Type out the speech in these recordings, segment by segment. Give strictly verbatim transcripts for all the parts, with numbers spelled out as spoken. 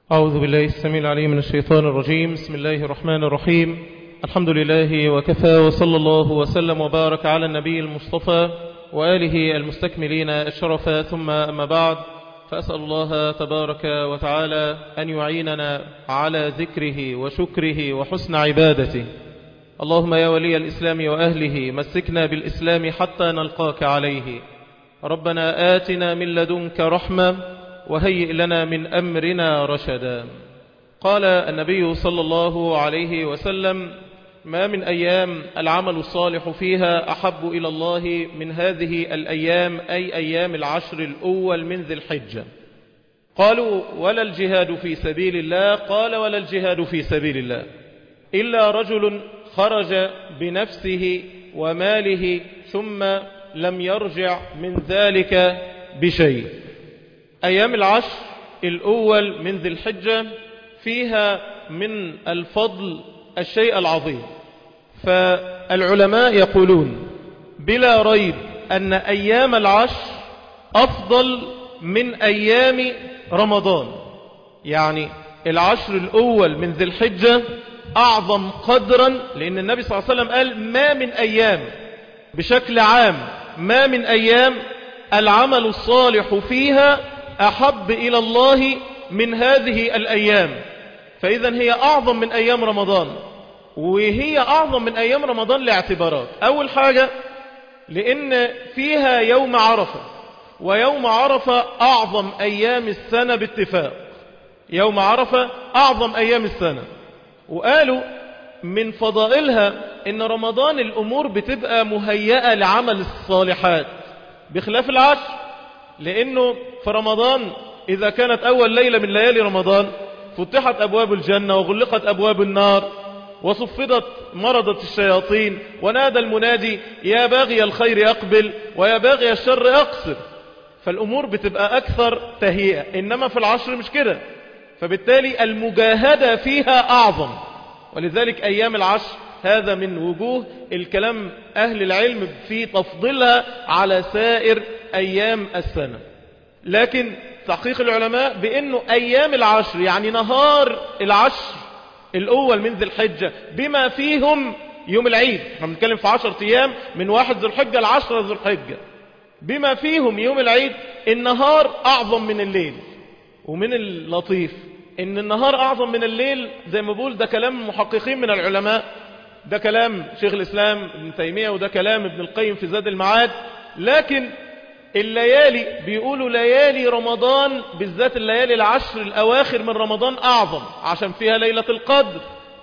أعوذ بالله السميع العليم من الشيطان الرجيم. بسم الله الرحمن الرحيم. الحمد لله وكفى، وصلى الله وسلم وبارك على النبي المصطفى وآله المستكملين الشرفا، ثم أما بعد، فأسأل الله تبارك وتعالى أن يعيننا على ذكره وشكره وحسن عبادته. اللهم يا ولي الإسلام وأهله مسكنا بالإسلام حتى نلقاك عليه. ربنا آتنا من لدنك رحمة وهيئ لنا من أمرنا رشدا. قال النبي صلى الله عليه وسلم: ما من أيام العمل الصالح فيها أحب إلى الله من هذه الأيام، أي أيام العشر الأول من ذي الحجة. قالوا: ولا الجهاد في سبيل الله؟ قال: ولا الجهاد في سبيل الله إلا رجل خرج بنفسه وماله ثم لم يرجع من ذلك بشيء. أيام العشر الأول من ذي الحجة فيها من الفضل الشيء العظيم، فالعلماء يقولون بلا ريب أن أيام العشر أفضل من أيام رمضان. يعني العشر الأول من ذي الحجة أعظم قدرا، لأن النبي صلى الله عليه وسلم قال: ما من أيام، بشكل عام ما من أيام العمل الصالح فيها أحب إلى الله من هذه الأيام. فإذا هي أعظم من أيام رمضان، وهي أعظم من أيام رمضان لاعتبارات. أول حاجة لأن فيها يوم عرفة، ويوم عرفة أعظم أيام السنة باتفاق. يوم عرفة أعظم أيام السنة. وقالوا من فضائلها إن رمضان الأمور بتبقى مهيئة لعمل الصالحات بخلاف العشر، لأنه في رمضان إذا كانت أول ليلة من ليالي رمضان فتحت أبواب الجنة وغلقت أبواب النار وصفدت مرضة الشياطين ونادى المنادي: يا باغي الخير أقبل ويا باغي الشر أقصر. فالأمور بتبقى أكثر تهيئة، إنما في العشر مش كده، فبالتالي المجاهدة فيها أعظم. ولذلك أيام العشر هذا من وجوه الكلام أهل العلم في تفضيلها على سائر أيام السنة. لكن تحقيق العلماء بأنه أيام العشر يعني نهار العشر الأول من ذي الحجة بما فيهم يوم العيد، احنا بنتكلم في عشرة أيام من واحد ذي الحجة لعشرة ذي الحجة، بما فيهم يوم العيد النهار أعظم من الليل. ومن اللطيف إن النهار أعظم من الليل، زي ما بقول ده كلام محققين من العلماء، ده كلام شيخ الإسلام ابن تيمية وده كلام ابن القيم في زاد المعاد. لكن الليالي بيقولوا ليالي رمضان بالذات الليالي العشر الأواخر من رمضان أعظم عشان فيها ليلة القدر.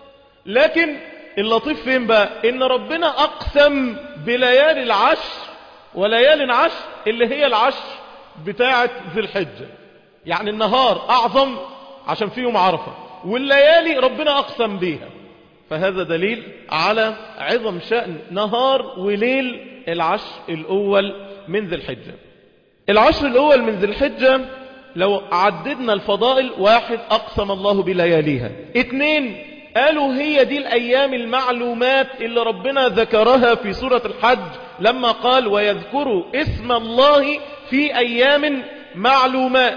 لكن اللطيف فين بقى؟ إن ربنا أقسم بليالي العشر وليالي عشر اللي هي العشر بتاعة ذي الحجة. يعني النهار أعظم عشان فيهم عرفة، والليالي ربنا أقسم بيها. فهذا دليل على عظم شأن نهار وليل العشر الأول من ذي الحجة. العشر الأول من ذي الحجة لو عددنا الفضائل: واحد، أقسم الله بلياليها. اثنين، قالوا هي دي الأيام المعلومات اللي ربنا ذكرها في سورة الحج لما قال: ويذكروا اسم الله في أيام معلومات.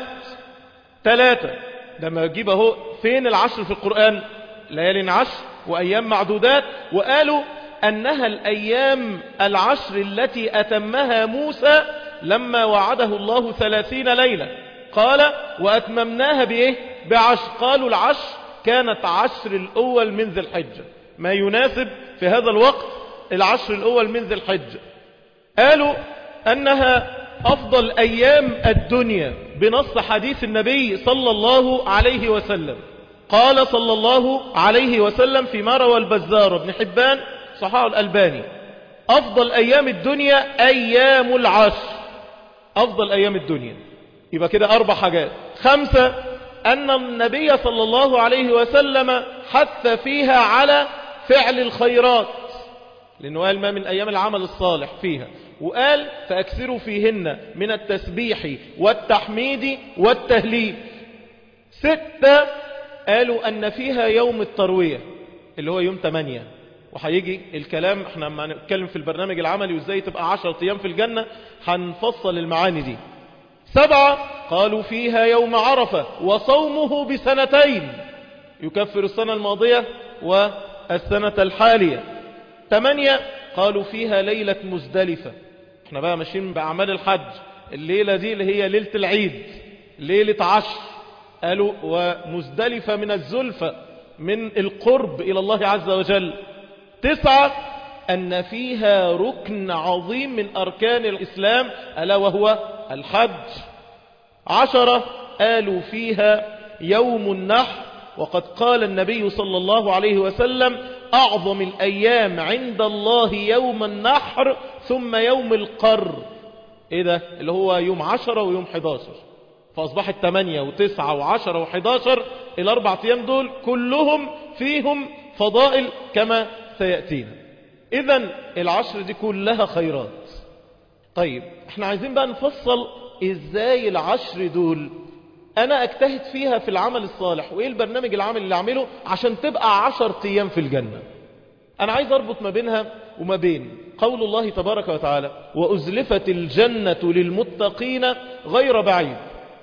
ثلاثة، لما يجيب اهو فين العشر في القرآن؟ ليالي عشر وأيام معدودات. وقالوا أنها الأيام العشر التي أتمها موسى لما وعده الله ثلاثين ليلة، قال: وأتممناها بإيه؟ بعشر. قالوا العشر كانت عشر الأول من ذي الحجة، ما يناسب في هذا الوقت العشر الأول من ذي الحجة. قالوا أنها أفضل أيام الدنيا بنص حديث النبي صلى الله عليه وسلم. قال صلى الله عليه وسلم فيما روى البزار بن حبان صححه الألباني: أفضل أيام الدنيا أيام العشر. أفضل أيام الدنيا. يبقى كده أربع حاجات. خمسة، أن النبي صلى الله عليه وسلم حث فيها على فعل الخيرات، لأنه قال: ما من أيام العمل الصالح فيها، وقال: فأكثروا فيهن من التسبيح والتحميد والتهليل. ستة، قالوا أن فيها يوم التروية اللي هو يوم ثمانية، وهيجي الكلام احنا لما نتكلم في البرنامج العملي وازاي تبقى عشرة ايام في الجنة هنفصل المعاني دي. سبعة قالوا فيها يوم عرفة وصومه بسنتين يكفر السنة الماضية والسنة الحالية. ثمانية قالوا فيها ليلة مزدلفة. احنا بقى ماشيين بأعمال الحج، الليلة دي اللي هي ليلة العيد، ليلة عشر. قالوا ومزدلفة من الزلفة، من القرب إلى الله عز وجل. تسعة أن فيها ركن عظيم من أركان الإسلام ألا وهو الحج. عشرة قالوا فيها يوم النحر، وقد قال النبي صلى الله عليه وسلم أعظم الأيام عند الله يوم النحر ثم يوم القر. إيه ده؟ اللي هو يوم عشرة ويوم حداشر. فأصبحت ثمانية وتسعة وعشرة وحداشر، الأربع أيام دول كلهم فيهم فضائل كما سيأتينا. إذن العشر دي كلها خيرات. طيب احنا عايزين بقى نفصل ازاي العشر دول انا اجتهد فيها في العمل الصالح، وايه البرنامج العمل اللي اعمله عشان تبقى عشر ايام في الجنة. انا عايز اربط ما بينها وما بين قول الله تبارك وتعالى وأزلفت الجنة للمتقين غير بعيد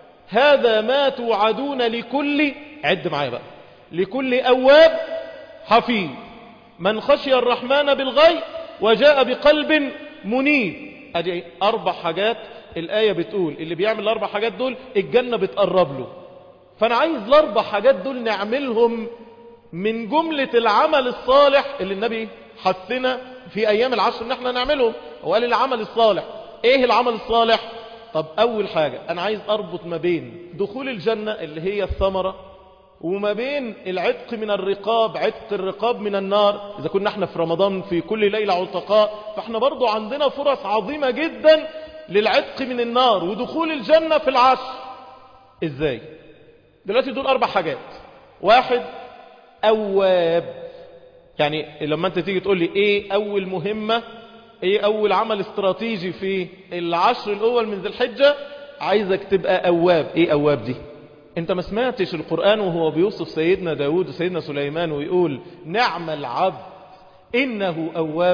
هذا ما توعدون لكل، عد معايا بقى، لكل أواب حفيظ من خشي الرحمن بالغيب وجاء بقلب منيب. ادي اربع حاجات الآية بتقول اللي بيعمل الاربع حاجات دول الجنة بتقرب له. فانا عايز الاربع حاجات دول نعملهم من جملة العمل الصالح اللي النبي حثنا في ايام العشر ان احنا نعملهم. وقال العمل الصالح. ايه العمل الصالح؟ طب اول حاجة انا عايز اربط ما بين دخول الجنة اللي هي الثمرة وما بين العتق من الرقاب، عتق الرقاب من النار. إذا كنا احنا في رمضان في كل ليلة عتقاء، فاحنا برضو عندنا فرص عظيمة جدا للعتق من النار ودخول الجنة في العشر. ازاي؟ دلوقتي دول اربع حاجات. واحد، أواب. يعني لما انت تيجي تقول لي ايه اول مهمة، ايه اول عمل استراتيجي في العشر الاول من ذي الحجة، عايزك تبقى أواب. ايه أواب دي؟ انت ما سمعتش القرآن وهو بيوصف سيدنا داود وسيدنا سليمان ويقول نعم العبد إنه أواب؟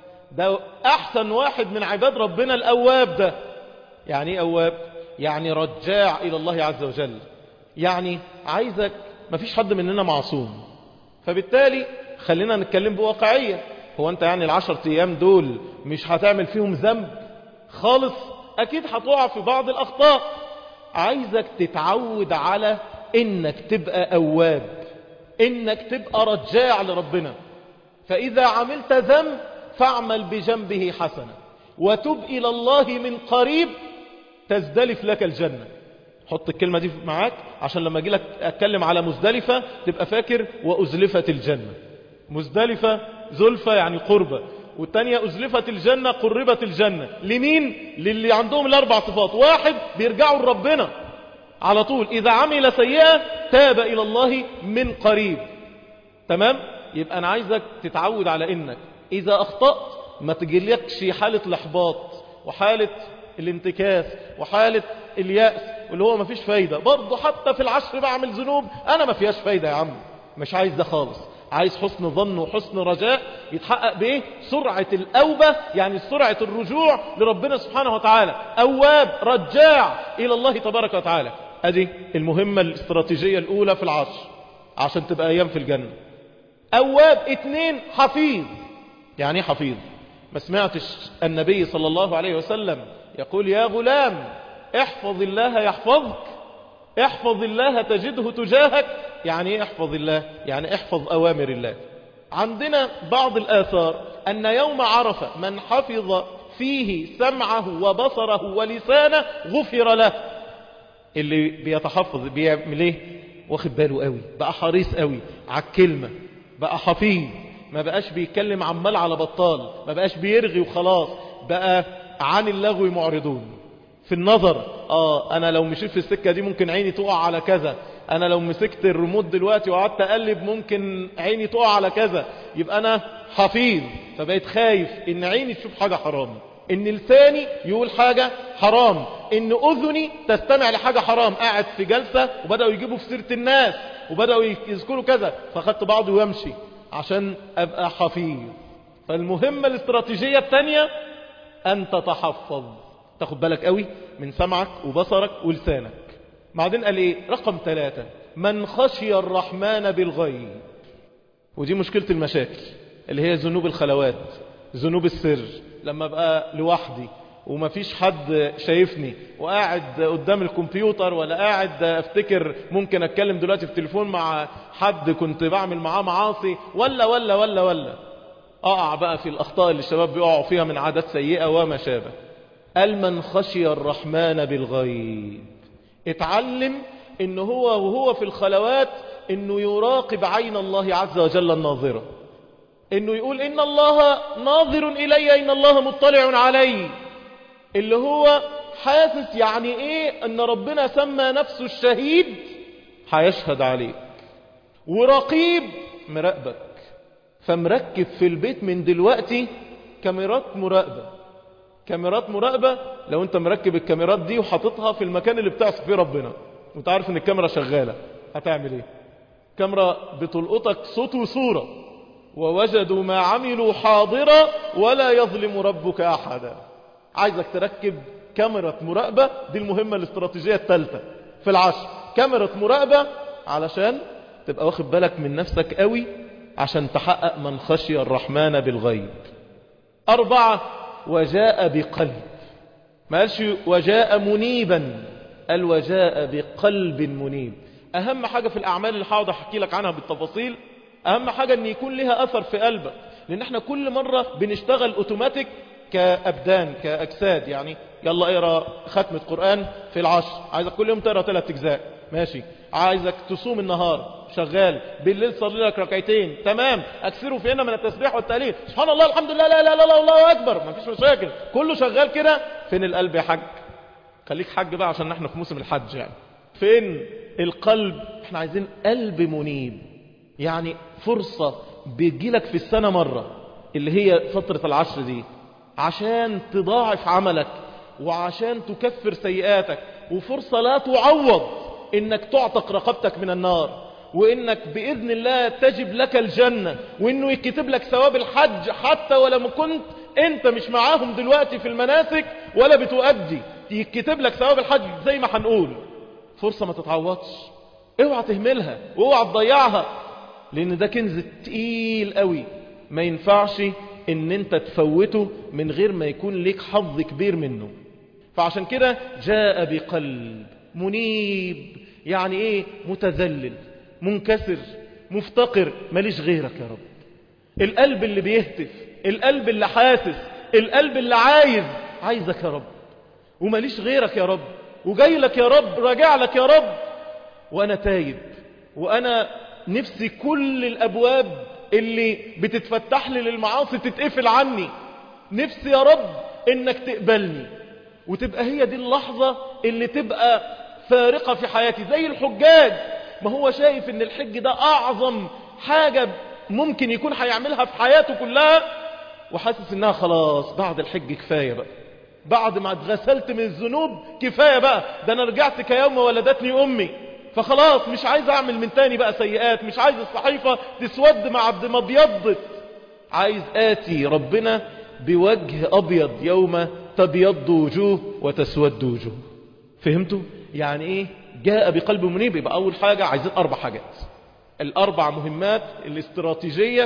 ده أحسن واحد من عباد ربنا الأواب ده. يعني أواب؟ يعني رجاع إلى الله عز وجل. يعني عايزك، ما فيش حد مننا معصوم، فبالتالي خلينا نتكلم بواقعية. هو أنت يعني العشر أيام دول مش هتعمل فيهم ذنب خالص؟ أكيد هتقع في بعض الأخطاء. عايزك تتعود على انك تبقى أواب، انك تبقى رجاع لربنا. فإذا عملت ذنب فاعمل بجنبه حسنة وتب إلى الله من قريب تزدلف لك الجنة. حط الكلمة دي معاك عشان لما اجي لك اتكلم على مزدلفة تبقى فاكر وأزلفت الجنة. مزدلفة زلفة يعني قربة، والتانية أزلفت الجنة قربت الجنة. لمين؟ للي عندهم الأربع صفات. واحد، بيرجعوا لربنا على طول، إذا عمل سيئة تاب إلى الله من قريب. تمام؟ يبقى أنا عايزك تتعود على إنك إذا أخطأت ما تجيلكش حالة الإحباط وحالة الانتكاس وحالة اليأس واللي هو ما فيش فايدة. برضو حتى في العشر بعمل ذنوب أنا ما فيهاش فايدة يا عم. مش عايز ده خالص. عايز حسن ظن وحسن رجاء يتحقق بايه؟ سرعة الأوبة، يعني سرعة الرجوع لربنا سبحانه وتعالى. أواب، رجاع إلى الله تبارك وتعالى. ادي المهمة الاستراتيجية الأولى في العشر عشان تبقى أيام في الجنة. أواب. اتنين، حفيظ. يعني ايه حفيظ؟ ما سمعتش النبي صلى الله عليه وسلم يقول يا غلام احفظ الله يحفظك، احفظ الله تجده تجاهك؟ يعني ايه احفظ الله؟ يعني احفظ أوامر الله. عندنا بعض الآثار أن يوم عرفة من حفظ فيه سمعه وبصره ولسانه غفر له. اللي بيتحفظ بيعمل ايه؟ واخد باله قوي، بقى حريص قوي على الكلمة، بقى حفيظ، ما بقاش بيتكلم عمال على بطال، ما بقاش بيرغي وخلاص، بقى عن اللغو معرضون. في النظر، اه انا لو مشيت في السكة دي ممكن عيني تقع على كذا، انا لو مسكت الريموت دلوقتي وقعدت اقلب ممكن عيني تقع على كذا. يبقى انا حفيظ، فبقيت خايف ان عيني تشوف حاجة حرام، ان لساني يقول حاجة حرام، ان اذني تستمع لحاجة حرام. قاعد في جلسة وبدأوا يجيبوا في سيرة الناس وبدأوا يذكروا كذا، فاخدت بعضي ويمشي عشان ابقى حفيظ. فالمهمة الاستراتيجية الثانية ان تتحفظ، تاخد بالك قوي من سمعك وبصرك ولسانك. بعدين قال ايه؟ رقم ثلاثة، من خشي الرحمن بالغيب. ودي مشكلة المشاكل اللي هي ذنوب الخلوات، ذنوب السر. لما بقى لوحدي ومفيش حد شايفني وقاعد قدام الكمبيوتر، ولا قاعد افتكر ممكن اتكلم دلوقتي في تليفون مع حد كنت بعمل معاه معاصي، ولا ولا ولا ولا اقع بقى في الاخطاء اللي الشباب بيقعوا فيها من عادات سيئة وما شابه. قال من خشي الرحمن بالغيب. اتعلم ان هو وهو في الخلوات انه يراقب عين الله عز وجل الناظرة، انه يقول ان الله ناظر الي، ان الله مطلع علي. اللي هو حاسس يعني ايه ان ربنا سمى نفسه الشهيد، هيشهد عليك. ورقيب مراقبك، فمركب في البيت من دلوقتي كاميرات مراقبة. كاميرات مراقبة، لو انت مركب الكاميرات دي وحاططها في المكان اللي بتعصي فيه ربنا وانت عارف ان الكاميرا شغالة، هتعمل ايه؟ كاميرا بتلقطك صوت وصورة، ووجدوا ما عملوا حاضرا ولا يظلم ربك احدا. عايزك تركب كاميرا مراقبة، دي المهمة الاستراتيجية الثالثة في العشر. كاميرا مراقبة علشان تبقى واخد بالك من نفسك قوي، عشان تحقق من خشي الرحمن بالغيب. أربعة، وجاء بقلب. ما قالش وجاء منيبا، قال وجاء بقلب منيب. أهم حاجة في الأعمال اللي هقعد أحكي لك عنها بالتفاصيل، أهم حاجة أن يكون لها أثر في قلبك. لأن احنا كل مرة بنشتغل أوتوماتيك كأبدان كأجساد. يعني يلا اقرأ ختمة قرآن في العشر، عايزك كل يوم تقرأ ثلاث أجزاء، ماشي. عايزك تصوم النهار، شغال. بالليل صلي لك ركعتين، تمام. اكثروا فينا من التسبيح والتهليل، سبحان الله الحمد لله لا لا لا لا الله اكبر، ما فيش مشاكل، كله شغال كده. فين القلب يا حاج؟ خليك حاج بقى عشان احنا في موسم الحج. يعني فين القلب؟ احنا عايزين قلب منيب. يعني فرصة بيجيلك في السنة مرة، اللي هي فترة العشر دي، عشان تضاعف عملك وعشان تكفر سيئاتك، وفرصة لا تعوض انك تعتق رقبتك من النار، وانك باذن الله تجب لك الجنة، وانه يكتب لك ثواب الحج حتى ولو كنت انت مش معاهم دلوقتي في المناسك ولا بتؤدي، يكتب لك ثواب الحج زي ما هنقول. فرصة ما تتعوضش، اوعى تهملها واوعى تضيعها، لان ده كنز تقيل قوي، ما ينفعش ان انت تفوته من غير ما يكون لك حظ كبير منه. فعشان كده جاء بقلب منيب. يعني ايه؟ متذلل، منكسر، مفتقر، ماليش غيرك يا رب. القلب اللي بيهتف، القلب اللي حاسس، القلب اللي عايز، عايزك يا رب، وماليش غيرك يا رب، وجاي لك يا رب، راجع لك يا رب، وانا تايب، وانا نفسي كل الابواب اللي بتتفتح لي للمعاصي تتقفل عني. نفسي يا رب انك تقبلني، وتبقى هي دي اللحظة اللي تبقى فارقة في حياتي. زي الحجاج، ما هو شايف ان الحج ده اعظم حاجة ممكن يكون هيعملها في حياته كلها، وحاسس انها خلاص بعد الحج كفاية بقى، بعد ما اتغسلت من الذنوب كفاية بقى، ده انا رجعت كيوم ولدتني امي، فخلاص مش عايز اعمل من تاني بقى سيئات، مش عايز الصحيفة تسود مع عبد ما ابيضت، عايز اتي ربنا بوجه ابيض يوم تبيض وجوه وتسود وجوه. فهمتوا يعني ايه جاء بقلب منيب؟ يبقى اول حاجة عايزين اربع حاجات، الاربع مهمات الاستراتيجية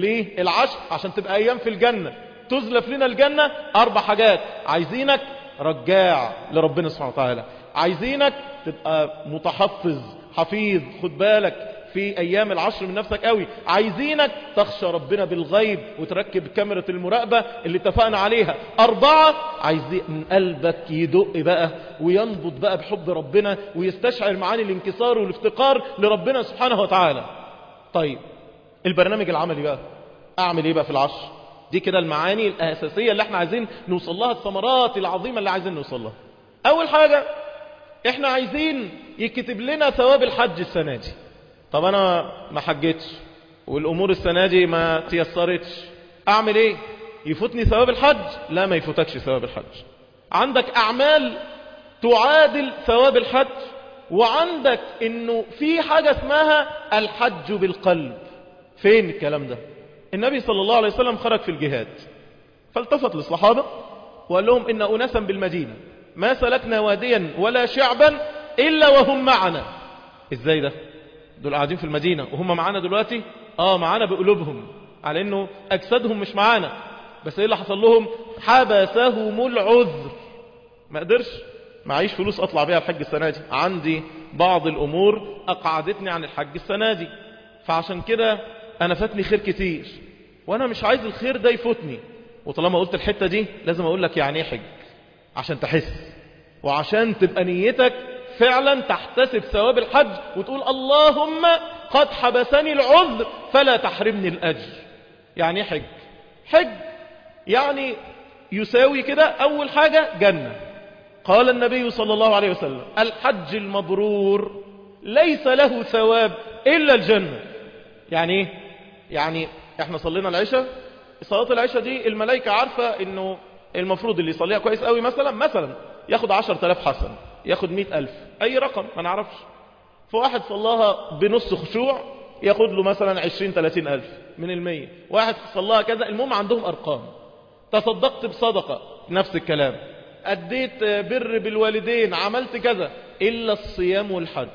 للعشر عشان تبقى ايام في الجنة، تزلف لنا الجنة. اربع حاجات عايزينك رجاع لربنا سبحانه وتعالى، عايزينك تبقى متحفظ حفيظ، خد بالك في ايام العشر من نفسك قوي، عايزينك تخشى ربنا بالغيب وتركب كاميرا المراقبة اللي اتفقنا عليها. اربعة، عايزين قلبك يدق بقى وينبض بقى بحب ربنا ويستشعر معاني الانكسار والافتقار لربنا سبحانه وتعالى. طيب البرنامج العملي بقى، اعمل ايه بقى في العشر دي؟ كده المعاني الاساسية اللي احنا عايزين نوصل لها، الثمرات العظيمة اللي عايزين نوصل لها. اول حاجة احنا عايزين يكتب لنا ثواب الحج السنة دي. طب انا ما حجتش والامور السنة دي ما تيسرتش، اعمل ايه؟ يفوتني ثواب الحج؟ لا، ما يفوتكش ثواب الحج. عندك اعمال تعادل ثواب الحج، وعندك انه في حاجة اسمها الحج بالقلب. فين الكلام ده؟ النبي صلى الله عليه وسلم خرج في الجهاد، فالتفت للصحابة وقال لهم إن أناسا بالمدينة ما سلكنا واديا ولا شعبا إلا وهم معنا. إزاي ده؟ دول قاعدين في المدينة وهم معانا دلوقتي؟ آه معانا بقلوبهم، على إنه أجسادهم مش معانا. بس إيه اللي حصل لهم؟ حبسهم العذر، ما قدرش، معيش فلوس أطلع بيها الحج السنة دي، عندي بعض الأمور أقعدتني عن الحج السنة دي، فعشان كده أنا فاتني خير كتير وأنا مش عايز الخير ده يفوتني. وطالما قلت الحتة دي لازم أقول لك يعني إيه حج، عشان تحس وعشان تبقى نيتك فعلا تحتسب ثواب الحج وتقول اللهم قد حبسني العذر فلا تحرمني الأجر. يعني إيه حج؟ حج يعني يساوي كده أول حاجة جنة. قال النبي صلى الله عليه وسلم الحج المبرور ليس له ثواب إلا الجنة. يعني إيه؟ يعني إحنا صلينا العشاء، صلاة العشاء دي الملائكة عارفة إنه المفروض اللي يصليها كويس قوي مثلا مثلا ياخد عشر تلاف حسن، ياخد مئة ألف، أي رقم ما نعرفش. فواحد صلاها بنص خشوع ياخد له مثلا عشرين تلاتين ألف من المية. واحد صلاها كذا، المهم عندهم أرقام. تصدقت بصدقة نفس الكلام، أديت بر بالوالدين، عملت كذا، إلا الصيام والحج.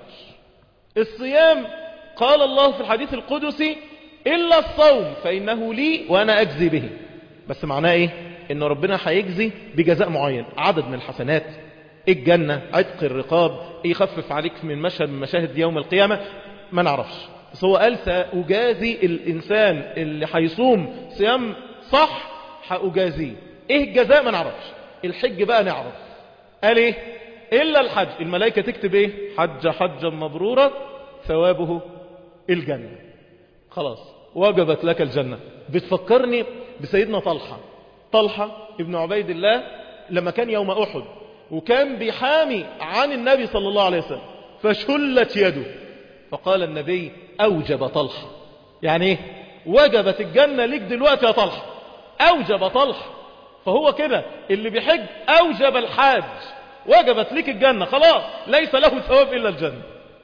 الصيام قال الله في الحديث القدسي إلا الصوم فإنه لي وأنا أجزي به. بس معناه إيه؟ إن ربنا هيجزي بجزاء معين، عدد من الحسنات، الجنة، عتق الرقاب، يخفف عليك من مشهد من مشاهد يوم القيامة، ما نعرفش. بس هو قال سأجازي الإنسان اللي هيصوم صيام صح هأجازيه. إيه الجزاء؟ ما نعرفش. الحج بقى نعرف. قال إيه؟ إلا الحج. الملائكة تكتب إيه؟ حج حجا مبرورا ثوابه الجنة. خلاص وجبت لك الجنة. بتفكرني بسيدنا طلحة. طلحة ابن عبيد الله لما كان يوم أحد وكان بيحامي عن النبي صلى الله عليه وسلم فشلت يده، فقال النبي أوجب طلحة. يعني إيه؟ وجبت الجنة ليك دلوقتي يا طلحة، أوجب طلحة. فهو كده اللي بيحج أوجب الحاج، وجبت ليك الجنة خلاص، ليس له ثواب إلا الجنة.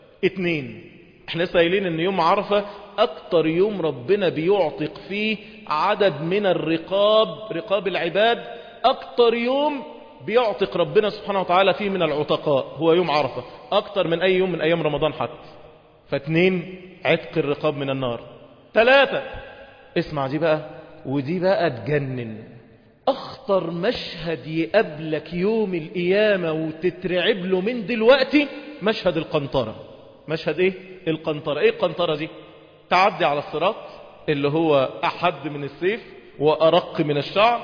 اتنين، احنا لسه قايلين ان يوم عرفة اكتر يوم ربنا بيعتق فيه عدد من الرقاب، رقاب العباد، اكتر يوم بيعتق ربنا سبحانه وتعالى فيه من العتقاء هو يوم عرفة، اكتر من اي يوم من ايام رمضان حتى. فاتنين، عتق الرقاب من النار. ثلاثة، اسمع دي بقى، ودي بقى تجنن، اخطر مشهد يقابلك يوم القيامة وتترعب له من دلوقتي، مشهد القنطرة. مشهد ايه؟ القنطرة. ايه القنطرة دي؟ تعدي على الصراط اللي هو احد من السيف وارق من الشعر،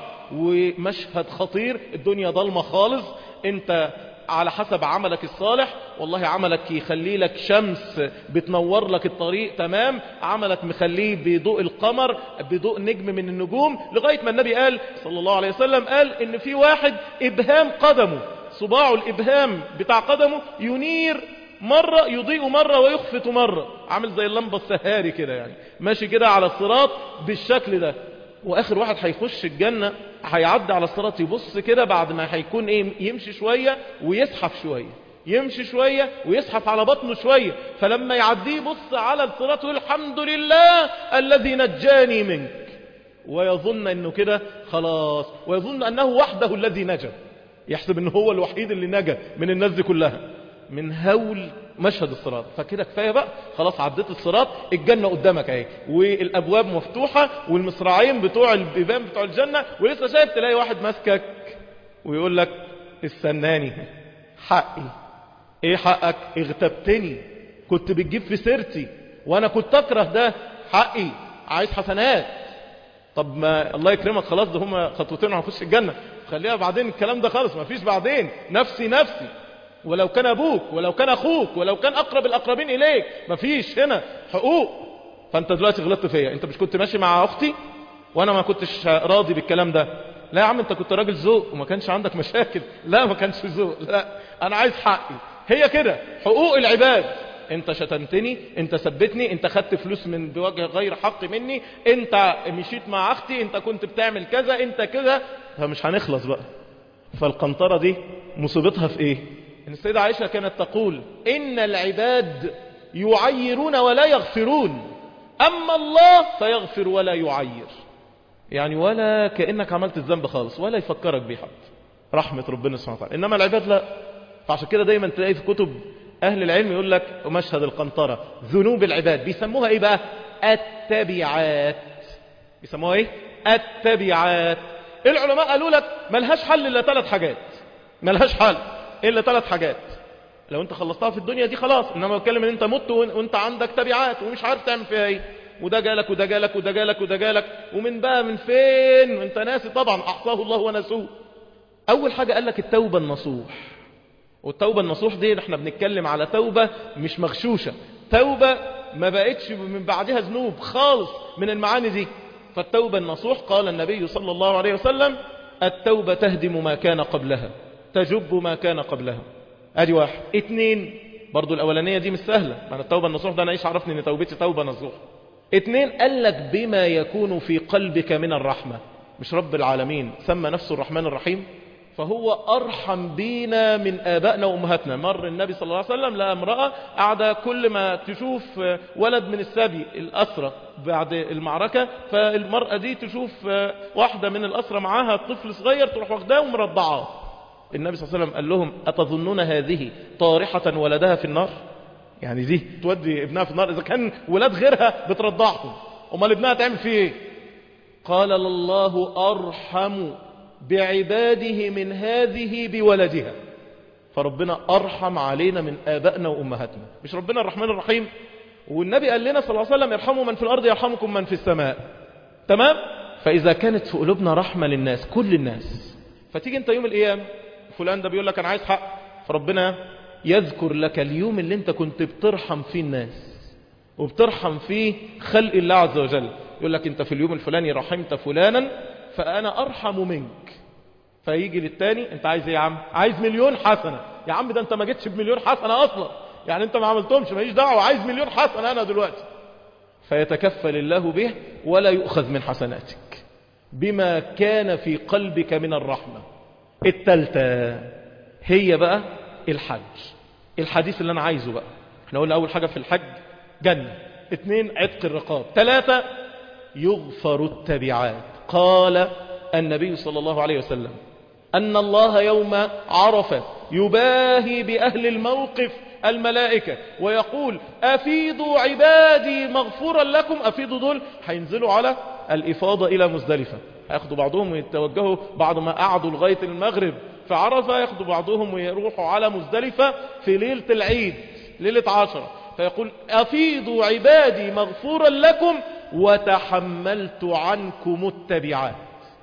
ومشهد خطير، الدنيا ضلمة خالص، انت على حسب عملك الصالح، والله عملك يخلي لك شمس بتنور لك الطريق تمام، عملك مخليه بضوء القمر، بضوء نجم من النجوم، لغاية ما النبي قال صلى الله عليه وسلم قال ان في واحد ابهام قدمه، صباعه الابهام بتاع قدمه ينير مرة، يضيء مرة، ويخفت مرة، عامل زي اللمبة السهاري كده، يعني ماشي كده على الصراط بالشكل ده. واخر واحد هيخش الجنة هيعدي على الصراط يبص كده بعد ما هيكون ايه، يمشي شوية ويزحف شوية، يمشي شوية ويزحف على بطنه شوية، فلما يعديه يبص على الصراط ويقول الحمد لله الذي نجاني منك، ويظن انه كده خلاص، ويظن انه وحده الذي نجا، يحسب انه هو الوحيد اللي نجا من الناس دي كلها من هول مشهد الصراط. فكده كفاية بقى، خلاص عديت الصراط، الجنة قدامك اهي، والابواب مفتوحة، والمصراعين بتوع البيبان بتوع الجنة، ولسه شايف تلاقي واحد ماسكك ويقول لك استناني، حقي. ايه حقك؟ اغتبتني، كنت بتجيب في سيرتي وانا كنت اكره ده، حقي، عايز حسنات. طب ما الله يكرمك، خلاص ده هما خطوتين وهنخش الجنة، خليها بعدين الكلام ده خالص، ما فيش بعدين، نفسي نفسي، ولو كان أبوك ولو كان أخوك ولو كان أقرب الأقربين إليك، مفيش هنا حقوق. فأنت دلوقتي غلطت فيا، أنت مش كنت ماشي مع أختي وأنا ما كنتش راضي بالكلام ده؟ لا يا عم، أنت كنت راجل ذوق وما كانش عندك مشاكل. لا ما كانش ذوق، لا أنا عايز حقي. هي كده حقوق العباد، أنت شتمتني، أنت سبتني، أنت خدت فلوس من بوجه غير حق مني، أنت مشيت مع أختي، أنت كنت بتعمل كذا، أنت كذا، فمش هنخلص بقى. فالقنطرة دي مصيبتها في إيه؟ إن السيدة عائشة كانت تقول إن العباد يعيرون ولا يغفرون، أما الله فيغفر ولا يعير، يعني ولا كأنك عملت الذنب خالص ولا يفكرك بيه حد. رحمة ربنا سبحانه وتعالى، إنما العباد لا. فعشان كده دايما تلاقي في كتب أهل العلم يقول لك مشهد القنطرة، ذنوب العباد بيسموها إيه بقى؟ التبعات. بيسموها إيه؟ التبعات. العلماء قالوا لك ملهاش حل إلا ثلاث حاجات، ملهاش حل إلا ثلاث حاجات. لو أنت خلصتها في الدنيا دي خلاص، إنما بتكلم إن أنت مت وأنت عندك تبعات ومش عارف تعمل فيها إيه، وده جالك وده جالك وده جالك وده جالك، ومن بقى من فين وانت ناسي طبعا، أحصاه الله ونسوه. أول حاجة قال لك التوبة النصوح. والتوبة النصوح دي احنا بنتكلم على توبة مش مغشوشة، توبة ما بقتش من بعدها ذنوب خالص من المعاني دي. فالتوبة النصوح قال النبي صلى الله عليه وسلم التوبة تهدم ما كان قبلها، تجب ما كان قبلها. ادي واحد. اتنين، برضو الأولانية دي مش سهلة، ما التوبة النصوح ده أنا ايش عرفني ان توبتي توبة نصوح. اتنين، قال لك بما يكون في قلبك من الرحمة. مش رب العالمين سمى نفسه الرحمن الرحيم؟ فهو أرحم بينا من آبائنا وأمهاتنا. مر النبي صلى الله عليه وسلم لقى امرأة قاعدة كل ما تشوف ولد من السبي الأسرة بعد المعركة، فالمرأة دي تشوف واحدة من الأسرة معاها طفل صغير تروح واخداه ومرضعاه. النبي صلى الله عليه وسلم قال لهم أتظنون هذه طارحة ولدها في النار؟ يعني دي تودي ابنها في النار؟ إذا كان ولاد غيرها بترضعهم أمال ابنها تعمل فيه ايه؟ قال الله أرحم بعباده من هذه بولدها. فربنا أرحم علينا من آبائنا وأمهاتنا. مش ربنا الرحمن الرحيم؟ والنبي قال لنا صلى الله عليه وسلم يرحموا من في الأرض يرحمكم من في السماء. تمام؟ فإذا كانت في قلوبنا رحمة للناس، كل الناس، فتيجي انت يوم القيامة فلان ده بيقول لك أنا عايز حق، فربنا يذكر لك اليوم اللي انت كنت بترحم فيه الناس وبترحم فيه خلق الله عز وجل. يقول لك انت في اليوم الفلاني رحمت فلانا فأنا أرحم منك. فيجي للتاني انت عايز ايه يا عم؟ عايز مليون حسنة. يا عم ده انت ما جيتش بمليون حسنة اصلا، يعني انت ما عملتهمش، ماليش دعوة، عايز مليون حسنة انا دلوقتي. فيتكفل الله به ولا يؤخذ من حسناتك بما كان في قلبك من الرحمة. التالتة هي بقى الحج، الحديث اللي انا عايزه بقى. احنا قلنا اول حاجة في الحج جنة، اتنين عتق الرقاب، ثلاثة يغفر التبعات. قال النبي صلى الله عليه وسلم أن الله يوم عرفة يباهي بأهل الموقف الملائكة ويقول أفيضوا عبادي مغفورا لكم. أفيضوا دول هينزلوا على الإفاضة إلى مزدلفة، هياخدوا بعضهم ويتوجهوا بعد ما قعدوا لغاية المغرب في عرفة، ياخدوا بعضهم ويروحوا على مزدلفة في ليلة العيد ليلة عشرة، فيقول أفيضوا عبادي مغفورا لكم وتحملت عنكم التبعات.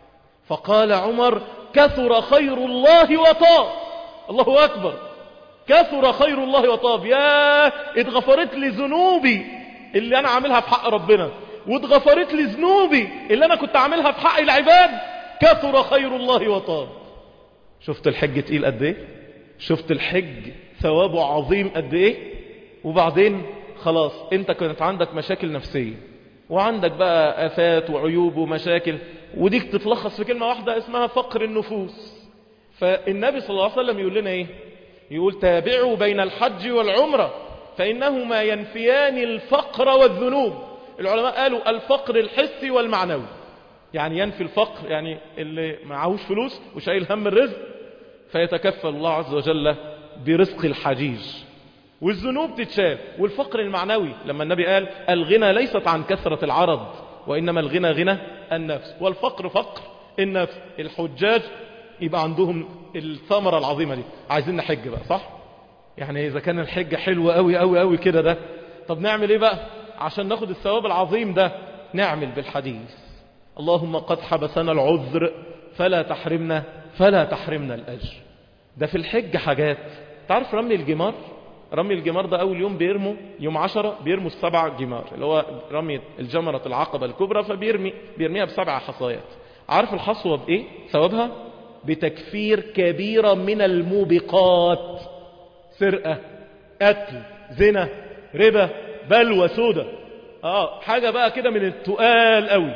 فقال عمر كثر خير الله وطاب. الله أكبر، كثر خير الله وطاب. يا اتغفرت لي ذنوبي اللي أنا عاملها في حق ربنا، واتغفرت لي ذنوبي اللي أنا كنت عاملها في حق العباد، كثر خير الله وطاب. شفت الحج تقيل قد ايه؟ شفت الحج ثوابه عظيم قد ايه؟ وبعدين خلاص انت كانت عندك مشاكل نفسية وعندك بقى آفات وعيوب ومشاكل، وديك تتلخص في كلمة واحدة اسمها فقر النفوس. فالنبي صلى الله عليه وسلم يقول لنا ايه؟ يقول تابعوا بين الحج والعمرة فإنهما ينفيان الفقر والذنوب. العلماء قالوا الفقر الحسي والمعنوي، يعني ينفي الفقر، يعني اللي معهوش فلوس وشايل هم الرزق فيتكفل الله عز وجل برزق الحجيج، والذنوب تتشال. والفقر المعنوي لما النبي قال الغنى ليست عن كثرة العرض وإنما الغنى غنى النفس، والفقر فقر النفس. الحجاج يبقى عندهم الثمرة العظيمة دي. عايزين نحج بقى صح؟ يعني إذا كان الحج حلو قوي قوي قوي كده ده، طب نعمل إيه بقى عشان ناخد الثواب العظيم ده؟ نعمل بالحديث اللهم قد حبسنا العذر فلا تحرمنا فلا تحرمنا الأجر. ده في الحج حاجات. تعرف رمي الجمار؟ رمي الجمار ده أول يوم بيرموا يوم عشرة بيرموا السبع جمار اللي هو رمي الجمرة العقبة الكبرى، فبيرمي بيرميها بسبع حصايات. عارف الحصوة بإيه ثوابها؟ بتكفير كبيرة من الموبقات، سرقة، قتل، زنا، ربا، بلوى سودة، اه حاجة بقى كده من التقال قوي،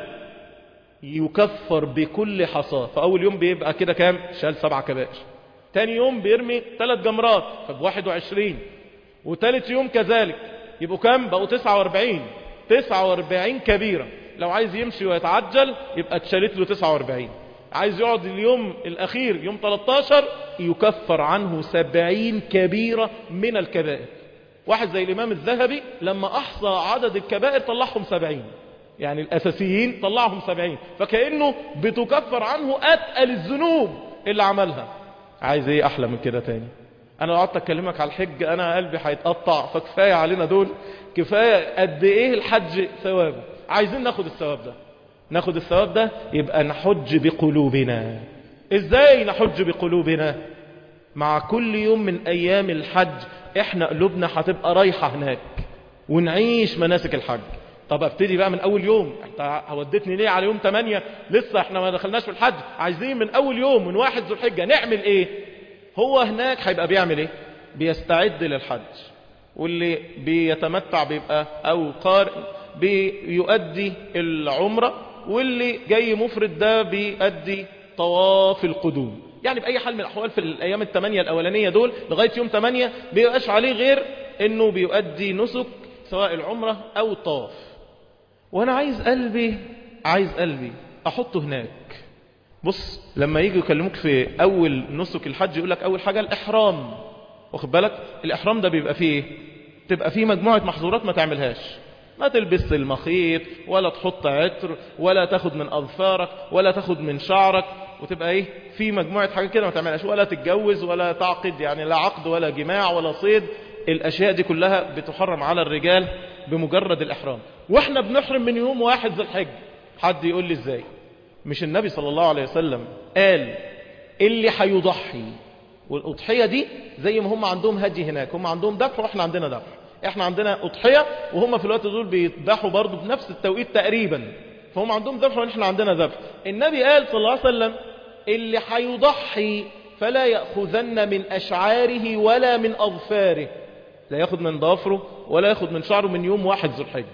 يكفر بكل حصاة. فأول يوم بيبقى كده كام؟ شال سبع كبائر. تاني يوم بيرمي ثلاث جمرات فبواحد وعشرين، وثالث يوم كذلك يبقوا كام؟ بقوا تسعة واربعين. تسعة واربعين كبيرة. لو عايز يمشي ويتعجل يبقى اتشالت له تسعة واربعين. عايز يقعد اليوم الأخير يوم ثلاثة عشر يكفر عنه سبعين كبيرة من الكبائر. واحد زي الإمام الذهبي لما أحصى عدد الكبائر طلعهم سبعين، يعني الأساسيين طلعهم سبعين، فكأنه بتكفر عنه أتقل الذنوب اللي عملها. عايز ايه أحلى من كده تاني؟ أنا لو قعدت أكلمك على الحج أنا قلبي هيتقطع، فكفاية علينا دول، كفاية قد إيه الحج ثوابه. عايزين ناخد الثواب ده، ناخد الثواب ده يبقى نحج بقلوبنا. إزاي نحج بقلوبنا؟ مع كل يوم من أيام الحج إحنا قلوبنا هتبقى رايحة هناك ونعيش مناسك الحج. طب ابتدي بقى من أول يوم، انت هودتني ليه على يوم تمانية؟ لسه احنا ما دخلناش في الحج. عايزين من أول يوم من واحد ذو الحجة نعمل إيه؟ هو هناك هيبقى بيعمل إيه؟ بيستعد للحج. واللي بيتمتع بيبقى أو قارئ بيؤدي العمرة، واللي جاي مفرد ده بيؤدي طواف القدوم. يعني بأي حال من الأحوال في الأيام الثمانية الأولانية دول لغاية يوم ثمانية بيبقاش عليه غير أنه بيؤدي نسك سواء العمرة أو الطواف. وأنا عايز قلبي عايز قلبي أحطه هناك. بص لما يجي يكلموك في أول نسك الحج يقولك أول حاجة الإحرام، واخد بالك؟ الإحرام ده بيبقى فيه إيه؟ تبقى فيه مجموعة محظورات ما تعملهاش. ما تلبس المخيط ولا تحط عطر ولا تاخد من أظفارك ولا تاخد من شعرك، وتبقى ايه في مجموعة حاجات كده ما تعملهاش، ولا تتجوز ولا تعقد، يعني لا عقد ولا جماع ولا صيد. الأشياء دي كلها بتحرم على الرجال بمجرد الإحرام. واحنا بنحرم من يوم واحد ذي الحج. حد يقول لي ازاي؟ مش النبي صلى الله عليه وسلم قال اللي هيضحي، والأضحية دي زي ما هم عندهم هدي هناك، هم عندهم ذبح واحنا عندنا ذبح. احنا عندنا أضحية وهم في الوقت دول بيذبحوا برضه في نفس التوقيت تقريبا، فهم عندهم ذبح واحنا عندنا ذبح. النبي قال صلى الله عليه وسلم اللي هيضحي فلا يأخذن من أشعاره ولا من أظفاره، لا يأخذ من ضافره ولا يأخذ من شعره من يوم واحد ذو الحجة.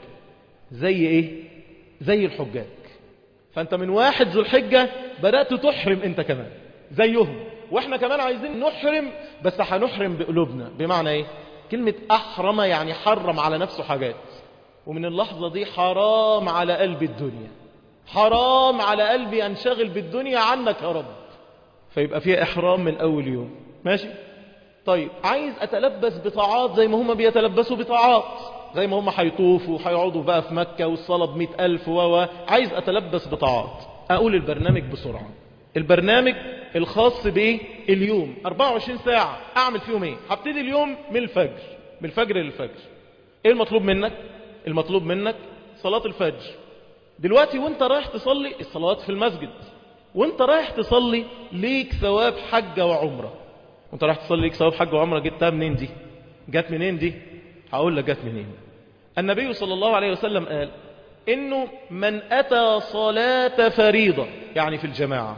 زي ايه؟ زي الحجاج. فانت من واحد ذو الحجة بدأت تحرم انت كمان زيهم، واحنا كمان عايزين نحرم، بس هنحرم بقلوبنا. بمعنى ايه؟ كلمة أحرم يعني حرم على نفسه حاجات، ومن اللحظة دي حرام على قلب الدنيا، حرام على قلبي أنشغل بالدنيا عنك يا رب. فيبقى فيها إحرام من أول يوم. ماشي؟ طيب عايز أتلبس بطاعات زي ما هم بيتلبسوا بطاعات، زي ما هم هيطوفوا وهيقعدوا بقى في مكة والصلاة بمئة ألف و عايز أتلبس بطاعات. أقول البرنامج بسرعة. البرنامج الخاص بإيه؟ اليوم أربعة وعشرين ساعة أعمل فيهم إيه؟ هبتدي اليوم من الفجر، من الفجر للفجر. إيه المطلوب منك؟ المطلوب منك صلاة الفجر. دلوقتي وانت رايح تصلي الصلوات في المسجد، وانت رايح تصلي ليك ثواب حجة وعمرة. وانت رايح تصلي ليك ثواب حجة وعمرة. جبتها منين دي؟ جت منين دي؟ هقول لك جت منين. النبي صلى الله عليه وسلم قال إنه من أتى صلاة فريضة يعني في الجماعة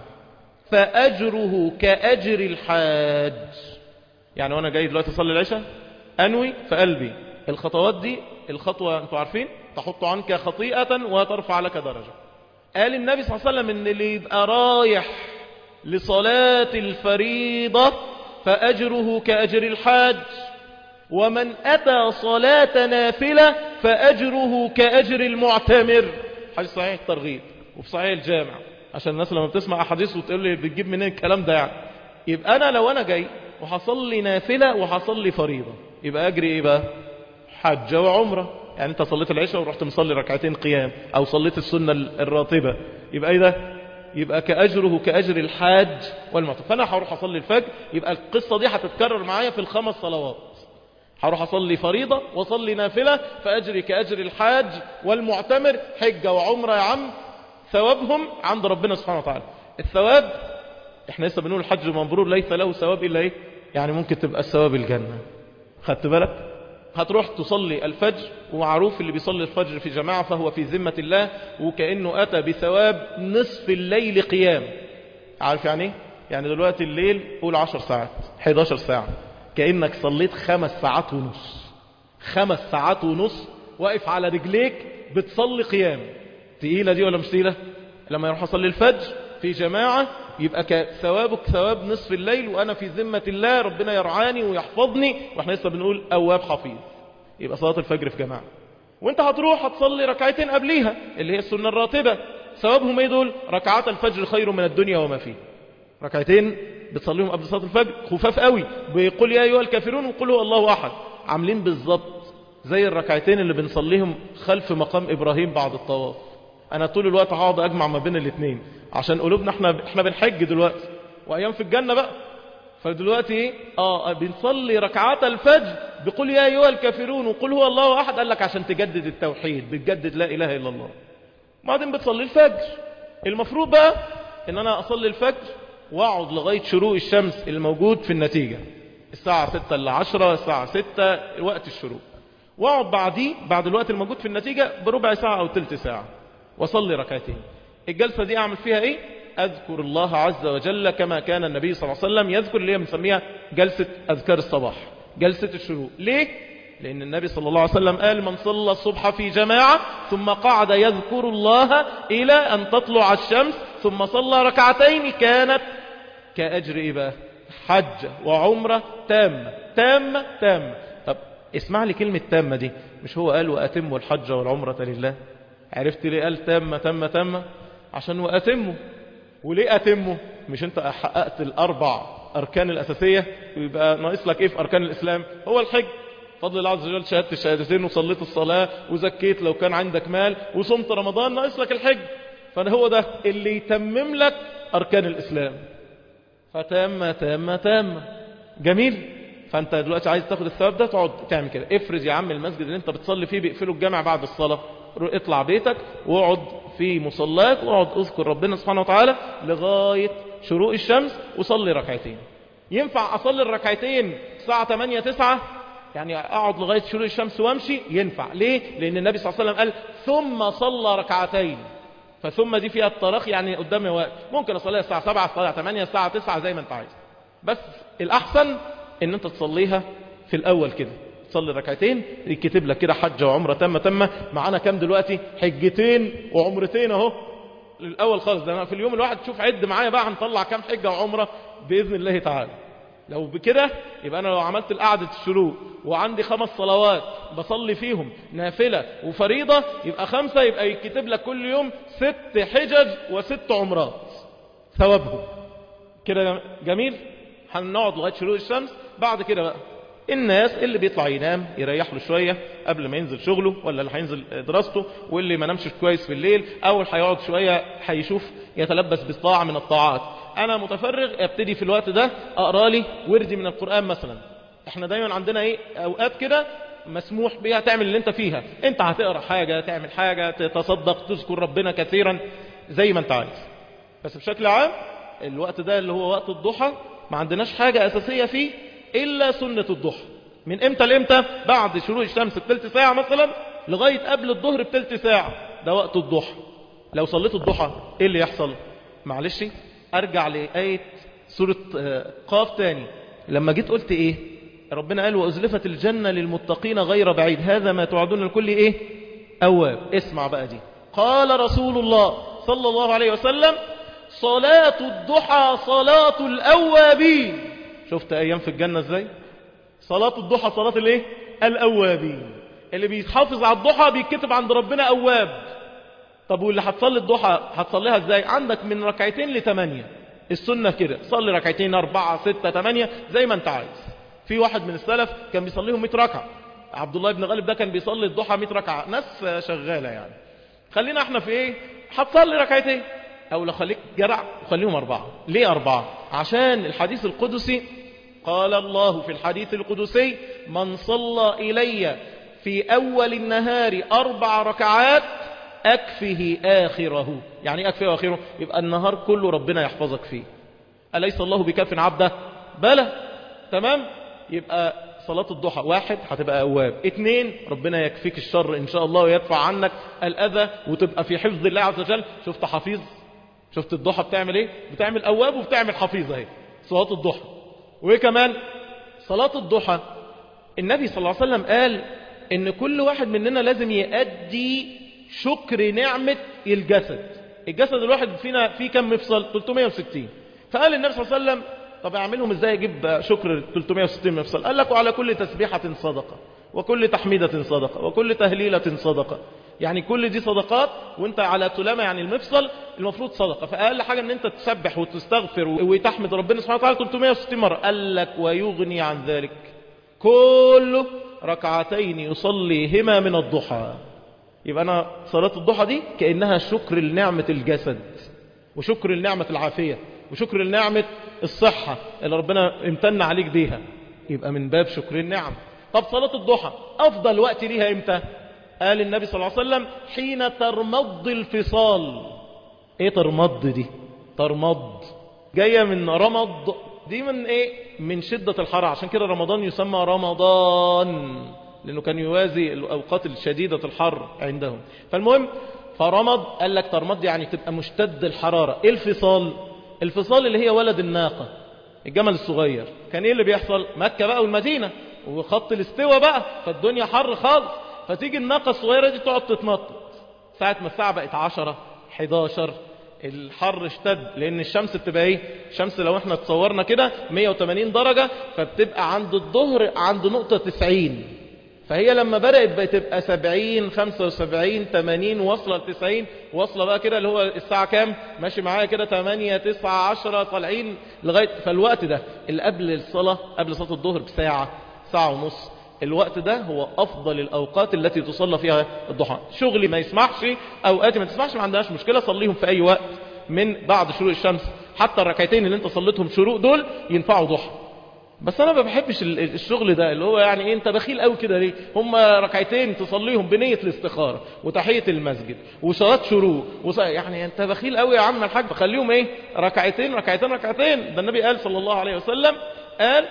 فأجره كأجر الحاج. يعني وانا جاي دلوقتي اصلي العشاء انوي في قلبي الخطوات دي، الخطوة انتوا عارفين تحط عنك خطيئة وترفع لك درجة. قال النبي صلى الله عليه وسلم ان اللي يبقى رايح لصلاة الفريضة فأجره كأجر الحاج، ومن أتى صلاة نافلة فأجره كأجر المعتمر. حديث صحيح الترغيب وفي صحيح الجامع، عشان الناس لما بتسمع أحاديث وتقول لي بتجيب منين الكلام ده يعني. يبقى أنا لو أنا جاي وحصلي نافلة وحصلي فريضة يبقى أجري إيه بقى؟ حجة وعمرة. يعني أنت صليت العشاء ورحت مصلي ركعتين قيام أو صليت السنة الراتبة، يبقى إيه ده؟ يبقى كأجره كأجر الحاج والمعتمر. فأنا هروح أصلي الفجر، يبقى القصة دي هتتكرر معايا في الخمس صلوات. هروح أصلي فريضة وأصلي نافلة فأجري كأجر الحاج والمعتمر. حجة وعمرة يا عم ثوابهم عند ربنا سبحانه وتعالى. الثواب احنا لسه بنقول الحج مبرور ليس له ثواب إلا ايه؟ يعني ممكن تبقى الثواب الجنة. خدت بالك؟ هتروح تصلي الفجر، ومعروف اللي بيصلي الفجر في جماعة فهو في ذمة الله، وكأنه أتى بثواب نصف الليل قيام. عارف يعني ايه؟ يعني دلوقتي الليل قول عشر ساعات حداشر ساعة، كأنك صليت خمس ساعات ونص. خمس ساعات ونص واقف على رجليك بتصلي قيام. تقيلة دي ولا مش تقيلة؟ لما يروح أصلي الفجر في جماعة يبقى كثوابك ثواب نصف الليل، وأنا في ذمة الله ربنا يرعاني ويحفظني، وإحنا لسه بنقول أواب حفيظ. يبقى صلاة الفجر في جماعة. وانت هتروح هتصلي ركعتين قبليها اللي هي السنة الراتبة، ثوابهم ايه دول؟ ركعات الفجر خير من الدنيا وما فيه. ركعتين بتصليهم قبل صلاة الفجر خفاف قوي، بيقول يا أيها الكافرون وقل هو الله أحد، عاملين بالظبط زي الركعتين اللي بنصليهم خلف مقام إبراهيم بعد الطواف. أنا طول الوقت هقعد أجمع ما بين الاثنين عشان قلوبنا احنا احنا بنحج دلوقتي وأيام في الجنة بقى. فدلوقتي ايه؟ اه بنصلي ركعات الفجر بقول يا أيها الكافرون وقل هو الله أحد، قال لك عشان تجدد التوحيد، بتجدد لا إله إلا الله. بعدين بتصلي الفجر. المفروض بقى ان انا اصلي الفجر واقعد لغاية شروق الشمس الموجود في النتيجة الساعة ستة إلى عشرة، الساعة ستة وقت الشروق، واقعد بعديه بعد الوقت الموجود في النتيجة بربع ساعة او تلت ساعة واصلي ركعتين. الجلسة دي اعمل فيها ايه؟ اذكر الله عز وجل كما كان النبي صلى الله عليه وسلم يذكر، اللي هي بنسميها جلسة اذكار الصباح، جلسة الشروق. ليه؟ لأن النبي صلى الله عليه وسلم قال من صلى الصبح في جماعة ثم قعد يذكر الله إلى أن تطلع الشمس ثم صلى ركعتين كانت كأجر إيه بقى؟ حج وعمرة تامة تامة تامة. طب اسمع لي كلمة تامة دي، مش هو قال وأتموا الحج والعمرة لله؟ عرفت ليه قال تامة تامة تامة؟ عشان وأتموا. وليه أتموا؟ مش أنت حققت الأربع أركان الأساسية ويبقى ناقص لك إيه في أركان الإسلام؟ هو الحج. فضل الله عز وجل شهدت الشهادتين وصليت الصلاة وزكيت لو كان عندك مال وصمت رمضان، ناقص لك الحج. فهو ده اللي يتمم لك أركان الإسلام. فتامة تامة تامة. جميل. فأنت دلوقتي عايز تاخد الثواب ده تقعد تعمل كده. افرض يا عم المسجد اللي انت بتصلي فيه بيقفلوا الجامع بعد الصلاة، اطلع بيتك واقعد في مصلاك واقعد اذكر ربنا سبحانه وتعالى لغاية شروق الشمس وصلي ركعتين. ينفع أصلي الركعتين الساعة ثمانية تسعة؟ يعني اقعد لغاية شروق الشمس وامشي؟ ينفع. ليه؟ لان النبي صلى الله عليه وسلم قال ثم صلى ركعتين. فثم دي فيها التراخي، يعني قدامي وقت ممكن اصليها الساعة سبعة، الساعة ثمانية، الساعة تسعة زي ما انت عايز. بس الاحسن ان انت تصليها في الاول كده، تصلي ركعتين يكتب لك كده حجة وعمرة تامة تامة. معانا كام دلوقتي؟ حجتين وعمرتين اهو الاول خالص. ده في اليوم الواحد تشوف عد معايا بقى هنطلع كام حجة وعمرة باذن الله تعالى. لو بكده يبقى أنا لو عملت القعدة الشروق وعندي خمس صلوات بصلي فيهم نافلة وفريضة يبقى خمسة، يبقى يكتب لك كل يوم ست حجج وست عمرات ثوابهم. كده جميل. هنقعد لغاية شروق الشمس. بعد كده بقى الناس اللي بيطلع ينام يريح له شوية قبل ما ينزل شغله ولا اللي هينزل دراسته، واللي ما نامش كويس في الليل أو اللي هيقعد شوية هيشوف يتلبس بطاعة من الطاعات. أنا متفرغ ابتدي في الوقت ده أقرأ لي وردي من القرآن مثلا. احنا دايما عندنا ايه أوقات كده مسموح بيها تعمل اللي انت فيها. انت هتقرأ حاجة، تعمل حاجة، تتصدق، تذكر ربنا كثيرا زي ما انت عايز. بس بشكل عام الوقت ده اللي هو وقت الضحى ما عندناش حاجة أساسية فيه إلا سنة الضحى. من امتى لامتى؟ بعد شروق الشمس بتلت ساعة مثلا لغاية قبل الظهر بتلت ساعة، ده وقت الضحى. لو صليت الضحى ايه اللي يحصل؟ معلش ارجع لآية سورة قاف تاني. لما جيت قلت ايه؟ ربنا قال وأزلفت الجنة للمتقين غير بعيد هذا ما توعدون لكل ايه؟ أواب. اسمع بقى دي. قال رسول الله صلى الله عليه وسلم صلاة الضحى صلاة الأوابين. شفت أيام في الجنة ازاي؟ صلاة الضحى صلاة الايه؟ الأوابين. اللي بيحافظ على الضحى بيتكتب عند ربنا أواب. طب واللي هتصلي الضحى هتصليها ازاي؟ عندك من ركعتين لثمانية. السنة كده صلي ركعتين أربعة ستة ثمانية زي ما انت عايز. في واحد من السلف كان بيصليهم مئة ركعة. عبد الله بن غالب ده كان بيصلي الضحى مئة ركعة. ناس شغالة يعني. خلينا احنا في ايه؟ هتصلي ركعتين او لو خليك جرع وخليهم أربعة. ليه أربعة؟ عشان الحديث القدسي قال الله في الحديث القدسي من صلى إلي في أول النهار أربع ركعات أكفه آخره. يعني أكفه آخره يبقى النهار كله ربنا يحفظك فيه. أليس الله بكاف عبده؟ بلى. تمام. يبقى صلاة الضحى واحد هتبقى أواب، اتنين ربنا يكفيك الشر إن شاء الله ويدفع عنك الأذى وتبقى في حفظ الله عز وجل. شفت حفيظ؟ شفت الضحى بتعمل ايه؟ بتعمل أواب وبتعمل حفيظ اهي صلاة الضحى. وايه كمان؟ صلاة الضحى النبي صلى الله عليه وسلم قال ان كل واحد مننا لازم يؤدي شكر نعمة الجسد. الجسد الواحد فينا فيه كم مفصل؟ ثلاثمائة وستين. فقال النبي صلى الله عليه وسلم طب اعملهم ازاي اجيب شكر ثلاثمائة وستين مفصل؟ قال لك وعلى كل تسبيحة صدقة وكل تحميدة صدقة وكل تهليلة صدقة. يعني كل دي صدقات، وانت على تلامة يعني المفصل المفروض صدقة. فأقل حاجة ان انت تسبح وتستغفر وتحمد ربنا سبحانه وتعالى ثلاثمائة وستين مرة. قال لك ويغني عن ذلك كله ركعتين يصليهما من الضحى. يبقى أنا صلاة الضحى دي كأنها شكر لنعمة الجسد، وشكر لنعمة العافية، وشكر لنعمة الصحة اللي ربنا امتن عليك بيها. يبقى من باب شكر النعم. طب صلاة الضحى أفضل وقت ليها امتى؟ قال النبي صلى الله عليه وسلم حين ترمض الفصال. ايه ترمض دي؟ ترمض جاية من رمض، دي من ايه؟ من شدة الحر. عشان كده رمضان يسمى رمضان، لأنه كان يوازي الأوقات الشديدة الحر عندهم. فالمهم فرمض قال لك ترمض يعني تبقى مشتد الحرارة. ايه الفصال؟ الفصال اللي هي ولد الناقة، الجمل الصغير. كان ايه اللي بيحصل؟ مكة بقى والمدينة وخط الاستوى بقى، فالدنيا حر خالص. فتيجي الناقة الصغيرة دي تقعد تتنطط. ساعة ما الساعة بقت عشرة حداشر الحر اشتد، لان الشمس بتبقى ايه؟ الشمس لو احنا تصورنا كده مية وتمانين درجة، فبتبقى عند الظهر عند نقطة تسعين. فهي لما بدأت بتبقى سبعين خمسة وسبعين ثمانين وصلة لتسعين، وصلة بقى كده اللي هو الساعة كام ماشي معايا كده ثمانية تسعة عشرة طالعين لغاية. فالوقت ده اللي قبل الصلاة، قبل صلاة الظهر بساعة ساعة ونص، الوقت ده هو أفضل الأوقات التي تصلى فيها الضحى. شغلي ما يسمحش، أوقاتي ما تسمحش، ما عندناش مشكلة، صليهم في أي وقت من بعد شروق الشمس. حتى الركعتين اللي انت صليتهم شروق دول ينفعوا ضحى. بس انا ما بحبش الشغل ده اللي هو يعني ايه انت بخيل قوي كده ليه؟ هم ركعتين تصليهم بنية الاستخارة وتحية المسجد وصلاة شروق وص... يعني انت بخيل قوي يا عم الحاج. خليهم ايه؟ ركعتين ركعتين ركعتين. ده النبي قال صلى الله عليه وسلم قال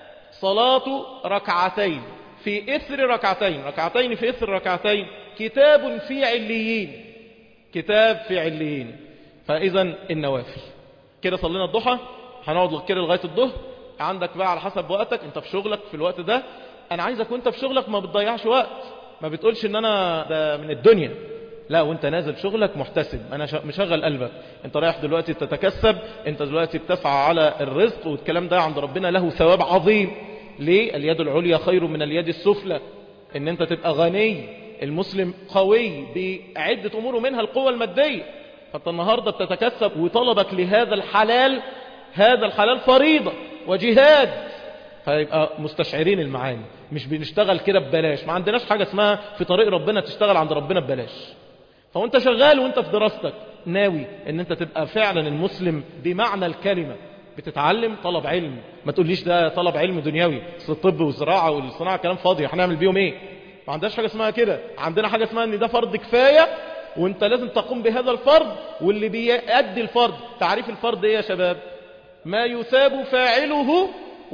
صلاة ركعتين في اثر ركعتين، ركعتين في اثر ركعتين كتاب في عليين، كتاب في عليين. فاذا النوافل كده صلينا الضحى، هنقعد كده لغاية الظهر. عندك بقى على حسب وقتك، انت في شغلك في الوقت ده، انا عايزك وانت في شغلك ما بتضيعش وقت، ما بتقولش ان انا ده من الدنيا، لا، وانت نازل شغلك محتسب. انا مشغل قلبك، انت رايح دلوقتي تتكسب، انت دلوقتي بتسعى على الرزق، والكلام ده عند ربنا له ثواب عظيم. ليه؟ اليد العليا خير من اليد السفلى. ان انت تبقى غني، المسلم قوي بعدة امور منها القوة المادية. فانت النهاردة بتتكسب وطلبك لهذا الحلال، هذا الحلال فريضة وجهاد. فيبقى مستشعرين المعاني، مش بنشتغل كده ببلاش. ما عندناش حاجة اسمها في طريق ربنا تشتغل عند ربنا ببلاش. فوانت شغال وانت في دراستك ناوي ان انت تبقى فعلا المسلم بمعنى الكلمة، بتتعلم طلب علم. ما تقوليش ده طلب علم دنيوي، اصل الطب والزراعة والصناعة كلام فاضي، هنعمل بيهم ايه؟ ما عندناش حاجة اسمها كده. عندنا حاجة اسمها ان ده فرض كفاية وانت لازم تقوم بهذا الفرض. واللي بيأدي الفرض، تعريف الفرض ايه يا شباب؟ ما يثاب فاعله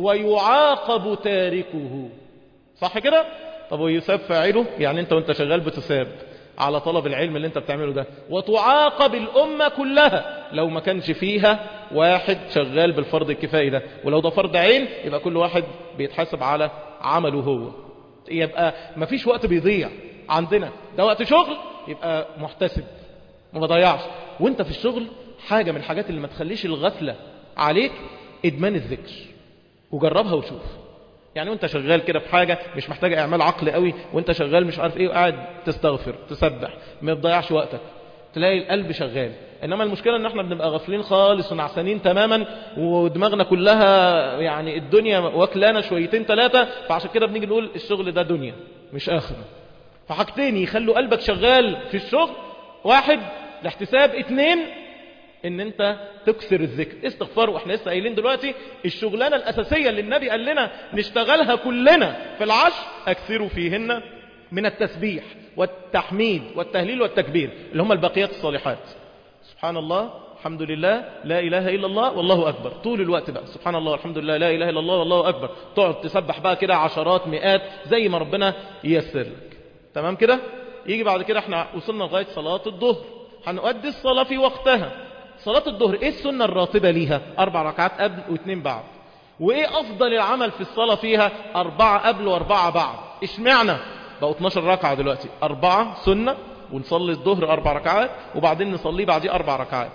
ويعاقب تاركه. صح كده؟ طب ويثاب فاعله يعني انت وانت شغال بتثاب على طلب العلم اللي انت بتعمله ده، وتعاقب الأمة كلها لو ما كانش فيها واحد شغال بالفرض الكفائي ده. ولو ده فرض عين يبقى كل واحد بيتحاسب على عمله هو. يبقى ما فيش وقت بيضيع عندنا، ده وقت شغل يبقى محتسب ما بضيعش. وانت في الشغل حاجة من الحاجات اللي ما تخليش الغفلة عليك ادمان الذكر، وجربها وشوف. يعني وانت شغال كده في حاجة مش محتاجة اعمال عقل قوي، وانت شغال مش عارف ايه وقاعد تستغفر تسبح ما تضيعش وقتك، تلاقي القلب شغال. انما المشكلة ان احنا بنبقى غافلين خالص ونعسانين تماما، ودماغنا كلها يعني الدنيا واكلانا شويتين ثلاثة. فعشان كده بنيجي نقول الشغل ده دنيا مش آخرة. فحاجتين يخلوا قلبك شغال في الشغل: واحد الاحتساب، اتنين ان انت تكسر الذكر، استغفار. واحنا لسه قايلين دلوقتي الشغلانه الاساسيه اللي النبي قال لنا نشتغلها كلنا في العشر: اكثروا فيهن من التسبيح والتحميد والتهليل والتكبير، اللي هم الباقيات الصالحات. سبحان الله، الحمد لله، لا اله الا الله، والله اكبر. طول الوقت بقى سبحان الله، الحمد لله، لا اله الا الله، والله اكبر. تقعد تسبح بقى كده عشرات مئات زي ما ربنا ييسر لك. تمام كده؟ يجي بعد كده احنا وصلنا لغايه صلاه الظهر، هنؤدي الصلاه في وقتها. صلاة الظهر ايه السنة الراتبة ليها؟ اربع ركعات قبل واثنين بعد. وايه افضل العمل في الصلاة فيها؟ اربعة قبل واربعة بعد. اشمعنى بقوا اتناشر ركعة دلوقتي؟ اربعة سنة ونصلي الظهر اربع ركعات وبعدين نصلي بعديه اربع ركعات.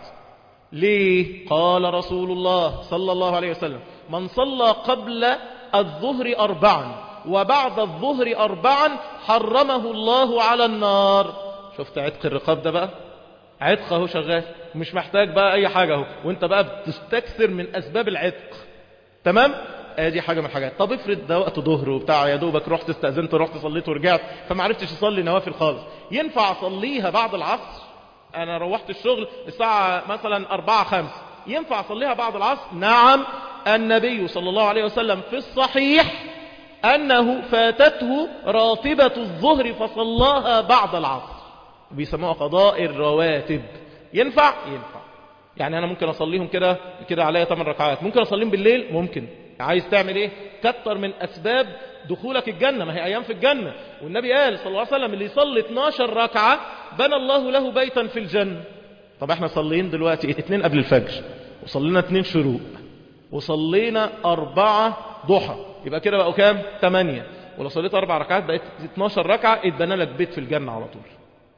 ليه؟ قال رسول الله صلى الله عليه وسلم: من صلى قبل الظهر اربعا وبعد الظهر اربعا حرمه الله على النار. شفت عتق الرقاب ده بقى، عتق اهو شغال مش محتاج بقى اي حاجة اهو، وانت بقى بتستكثر من اسباب العتق. تمام، ادي حاجة من الحاجات. طب افرض ده وقت ظهر وبتاع، يا دوبك رحت استأذنت ورحت صليت ورجعت، فما عرفتش اصلي نوافل خالص، ينفع اصليها بعد العصر؟ انا روحت الشغل الساعة مثلا اربعة خمسة، ينفع اصليها بعد العصر؟ نعم، النبي صلى الله عليه وسلم في الصحيح انه فاتته راتبة الظهر فصلاها بعد العصر، بيسموها قضاء الرواتب. ينفع؟ ينفع. يعني انا ممكن اصليهم كده كده عليا ثمان ركعات، ممكن اصليهم بالليل، ممكن. عايز تعمل ايه؟ كتر من اسباب دخولك الجنة، ما هي ايام في الجنة، والنبي قال صلى الله عليه وسلم اللي يصلي اتناشر ركعة بنى الله له بيتا في الجنة. طب احنا صليين دلوقتي اتنين قبل الفجر، وصلينا اتنين شروق، وصلينا اربعة ضحى، يبقى كده بقوا كام؟ تمانية. ولو صليت اربع ركعات بقت اتناشر ركعة، اتبنى لك بيت في الجنة على طول.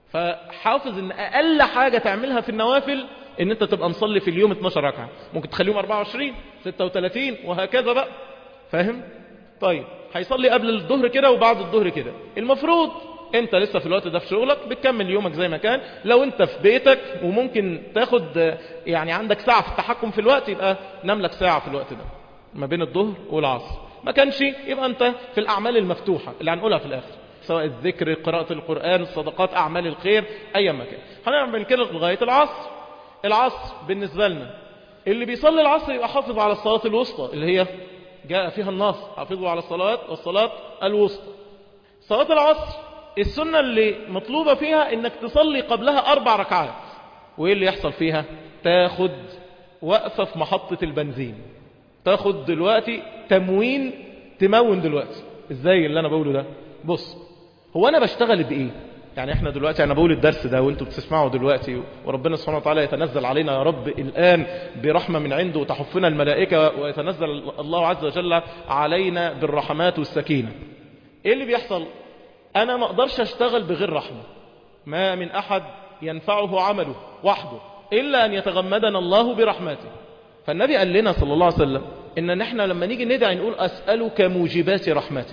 فحافظ ان اقل حاجة تعملها في النوافل ان انت تبقى مصلي في اليوم اتناشر ركعة، ممكن تخليهم اربعة وعشرين، ستة وتلاتين، وهكذا بقى. فاهم؟ طيب هيصلي قبل الظهر كده وبعد الظهر كده. المفروض انت لسه في الوقت ده في شغلك بتكمل يومك زي ما كان. لو انت في بيتك وممكن تاخد يعني عندك ساعة في التحكم في الوقت، يبقى نام لك ساعة في الوقت ده ما بين الظهر والعصر. ما كانش يبقى انت في الاعمال المفتوحة اللي هنقولها في الاخر، سواء الذكر، قراءة القرآن، الصدقات، اعمال الخير، اي مكان. هنعمل كده لغاية العصر. العصر بالنسبة لنا اللي بيصلي العصر يبقى حافظ على الصلاة الوسطى اللي هي جاء فيها النص، حافظوا على الصلاة والصلاة الوسطى. صلاة العصر السنة اللي مطلوبة فيها انك تصلي قبلها اربع ركعات. وايه اللي يحصل فيها؟ تاخد وقفة في محطة البنزين، تاخد دلوقتي تموين، تمون دلوقتي. ازاي اللي انا بقوله ده؟ بص، هو انا بشتغل بايه؟ يعني احنا دلوقتي انا بقول الدرس ده وانتوا بتسمعوا دلوقتي، وربنا سبحانه وتعالى يتنزل علينا يا رب الان برحمة من عنده وتحفنا الملائكة، ويتنزل الله عز وجل علينا بالرحمات والسكينة. ايه اللي بيحصل؟ انا ما اقدرش اشتغل بغير رحمة. ما من احد ينفعه عمله وحده الا ان يتغمدنا الله برحمته. فالنبي قال لنا صلى الله عليه وسلم ان نحن لما نيجي ندعي نقول اسألك موجبات رحمتك.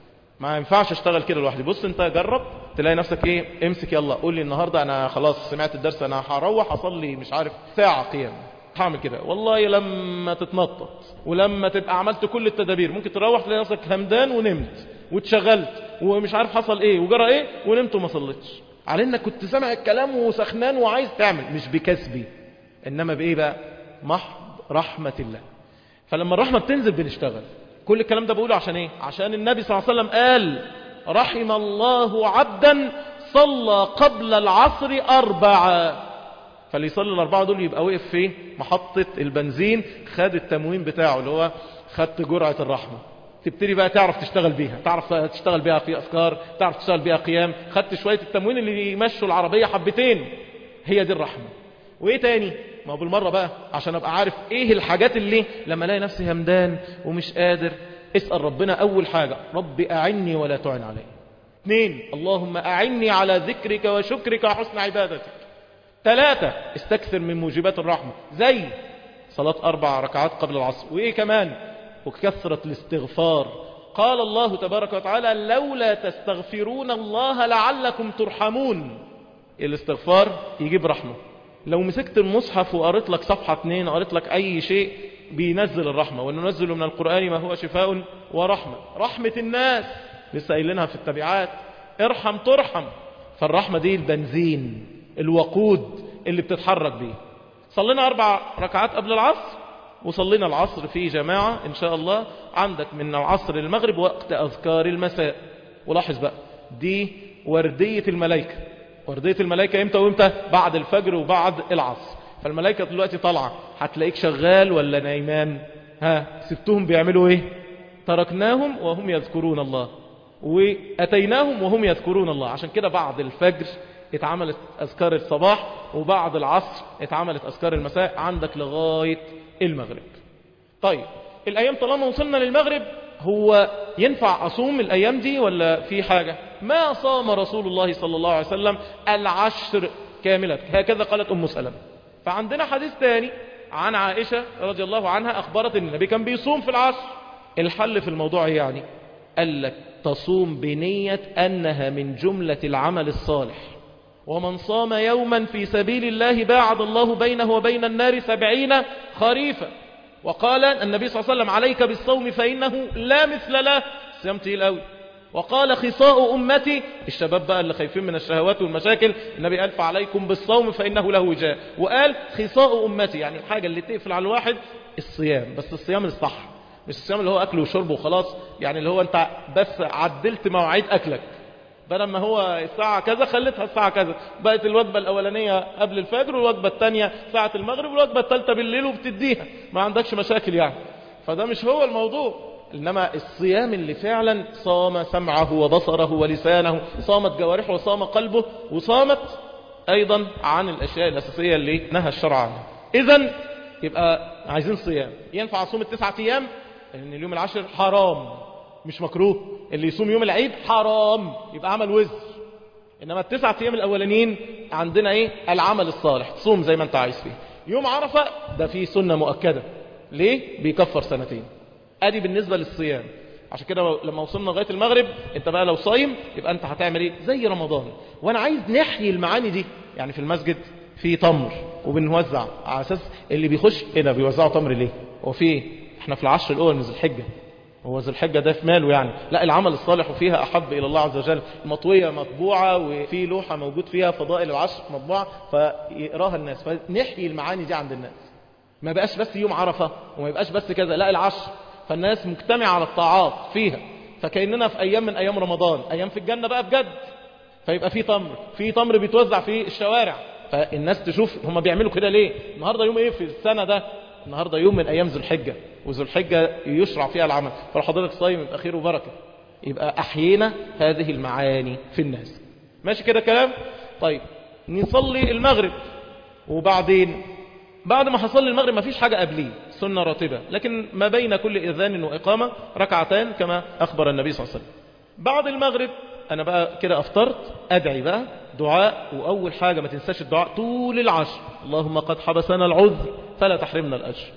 ما ينفعش اشتغل كده لوحدي. بص انت جرب تلاقي نفسك ايه، امسك يلا قول لي النهاردة انا خلاص سمعت الدرس، انا هروح اصلي مش عارف ساعة قيام، هعمل كده. والله لما تتنطط ولما تبقى عملت كل التدابير ممكن تروح تلاقي نفسك همدان ونمت واتشغلت ومش عارف حصل ايه وجرى ايه ونمت وما صليتش، على انك كنت سامع الكلام وسخنان وعايز تعمل، مش بكسبي انما بايه بقى؟ محض رحمة الله. فلما الرحمة بتنزل بنشتغل. كل الكلام ده بقوله عشان ايه؟ عشان النبي صلى الله عليه وسلم قال رحم الله عبدا صلى قبل العصر أربعة. فاللي يصلي الأربعة دول يبقى وقف في محطة البنزين، خد التموين بتاعه اللي هو خدت جرعة الرحمة. تبتدي بقى تعرف تشتغل بيها، تعرف تشتغل بيها في أذكار، تعرف تشتغل بيها قيام، خدت شوية التموين اللي يمشوا العربية حبتين. هي دي الرحمة. وايه تاني؟ ما هو بالمرة بقى عشان ابقى عارف ايه الحاجات اللي لما الاقي نفسي همدان ومش قادر، اسأل ربنا اول حاجة رب اعني ولا تعن علي. اثنين، اللهم اعني على ذكرك وشكرك وحسن عبادتك. ثلاثة، استكثر من موجبات الرحمة زي صلاة اربع ركعات قبل العصر. وايه كمان؟ وكثرة الاستغفار. قال الله تبارك وتعالى لولا تستغفرون الله لعلكم ترحمون. الاستغفار يجيب رحمة. لو مسكت المصحف وقريت لك صفحة اتنين، قريت لك اي شيء، بينزل الرحمة. وننزل من القرآن ما هو شفاء ورحمة. رحمة الناس لسه قايلينها في التبعات، ارحم ترحم. فالرحمة دي البنزين، الوقود اللي بتتحرك بيه. صلينا اربع ركعات قبل العصر، وصلينا العصر في جماعة ان شاء الله. عندك من العصر للمغرب وقت اذكار المساء. ولاحظ بقى دي وردية الملائكة. وردية الملائكة امتى وامتى؟ بعد الفجر وبعد العصر. فالملائكة دلوقتي طالعة، هتلاقيك شغال ولا نايمان؟ ها، سبتهم بيعملوا ايه؟ تركناهم وهم يذكرون الله، واتيناهم وهم يذكرون الله. عشان كده بعد الفجر اتعملت اذكار الصباح، وبعد العصر اتعملت اذكار المساء، عندك لغاية المغرب. طيب الايام طالما وصلنا للمغرب، هو ينفع اصوم الايام دي ولا في حاجة؟ ما صام رسول الله صلى الله عليه وسلم العشر كاملة، هكذا قالت ام سلمة. فعندنا حديث تاني عن عائشة رضي الله عنها اخبرت ان النبي كان بيصوم في العشر. الحل في الموضوع يعني قال لك تصوم بنية انها من جملة العمل الصالح، ومن صام يوما في سبيل الله باعد الله بينه وبين النار سبعين خريفا. وقال النبي صلى الله عليه وسلم عليك بالصوم فإنه لا مثل له، صيام تقيل قوي. وقال خصاء أمتي، الشباب بقى اللي خايفين من الشهوات والمشاكل، النبي قال فعليكم بالصوم فإنه له وجاء. وقال خصاء أمتي، يعني الحاجة اللي تقفل على الواحد الصيام، بس الصيام الصح، مش الصيام اللي هو أكل وشرب وخلاص، يعني اللي هو أنت بس عدلت مواعيد أكلك، بدل ما هو الساعة كذا خلتها الساعة كذا، بقت الوجبة الأولانية قبل الفجر والوجبة الثانية ساعة المغرب والوجبة الثالثة بالليل وبتديها، ما عندكش مشاكل يعني. فده مش هو الموضوع. إنما الصيام اللي فعلا صام سمعه وبصره ولسانه، صامت جوارحه وصام قلبه، وصامت أيضا عن الأشياء الأساسية اللي نهى الشرع عنها. إذن يبقى عايزين صيام. ينفع أصوم التسعة أيام؟ لأن اليوم العاشر حرام مش مكروه. اللي يصوم يوم العيد حرام، يبقى عمل وزر. إنما التسعة أيام الأولانيين عندنا إيه؟ العمل الصالح، تصوم زي ما أنت عايز فيه. يوم عرفة ده فيه سنة مؤكدة، ليه؟ بيكفر سنتين. ادي بالنسبة للصيام. عشان كده لما وصلنا لغاية المغرب، انت بقى لو صايم يبقى انت هتعمل ايه؟ زي رمضان. وانا عايز نحيي المعاني دي. يعني في المسجد في تمر وبنوزع على اساس اللي بيخش ايه ده بيوزعوا تمر ليه؟ هو في ايه؟ احنا في العشر الاول من ذي الحجة، هو ذي الحجة ده في ماله يعني؟ لا، العمل الصالح وفيها احب الى الله عز وجل. مطوية مطبوعة وفي لوحة موجود فيها فضائل العشر مطبوعة فيقراها الناس، فنحيي المعاني دي عند الناس. ما بقاش بس يوم عرفة وما يبقاش بس كذا، لا العشر، فالناس مجتمعة على الطاعات فيها، فكأننا في أيام من أيام رمضان، أيام في الجنة بقى بجد. فيبقى في تمر، في تمر بيتوزع في الشوارع، فالناس تشوف هم بيعملوا كده ليه. النهاردة يوم ايه في السنة ده؟ النهاردة يوم من أيام ذو الحجة، وذو الحجة يشرع فيها العمل، فلو حضرتك صايم يبقى خير وبركة. يبقى أحيينا هذه المعاني في الناس. ماشي كده كلام؟ طيب نصلي المغرب، وبعدين بعد ما حصل المغرب ما فيش حاجة قبليه، سنة راتبة، لكن ما بين كل إذان وإقامة ركعتان كما أخبر النبي صلى الله عليه وسلم. بعد المغرب أنا بقى كده أفطرت، أدعي بقى دعاء. وأول حاجة ما تنساش الدعاء طول العشر، اللهم قد حبسنا العذر فلا تحرمنا الأجر.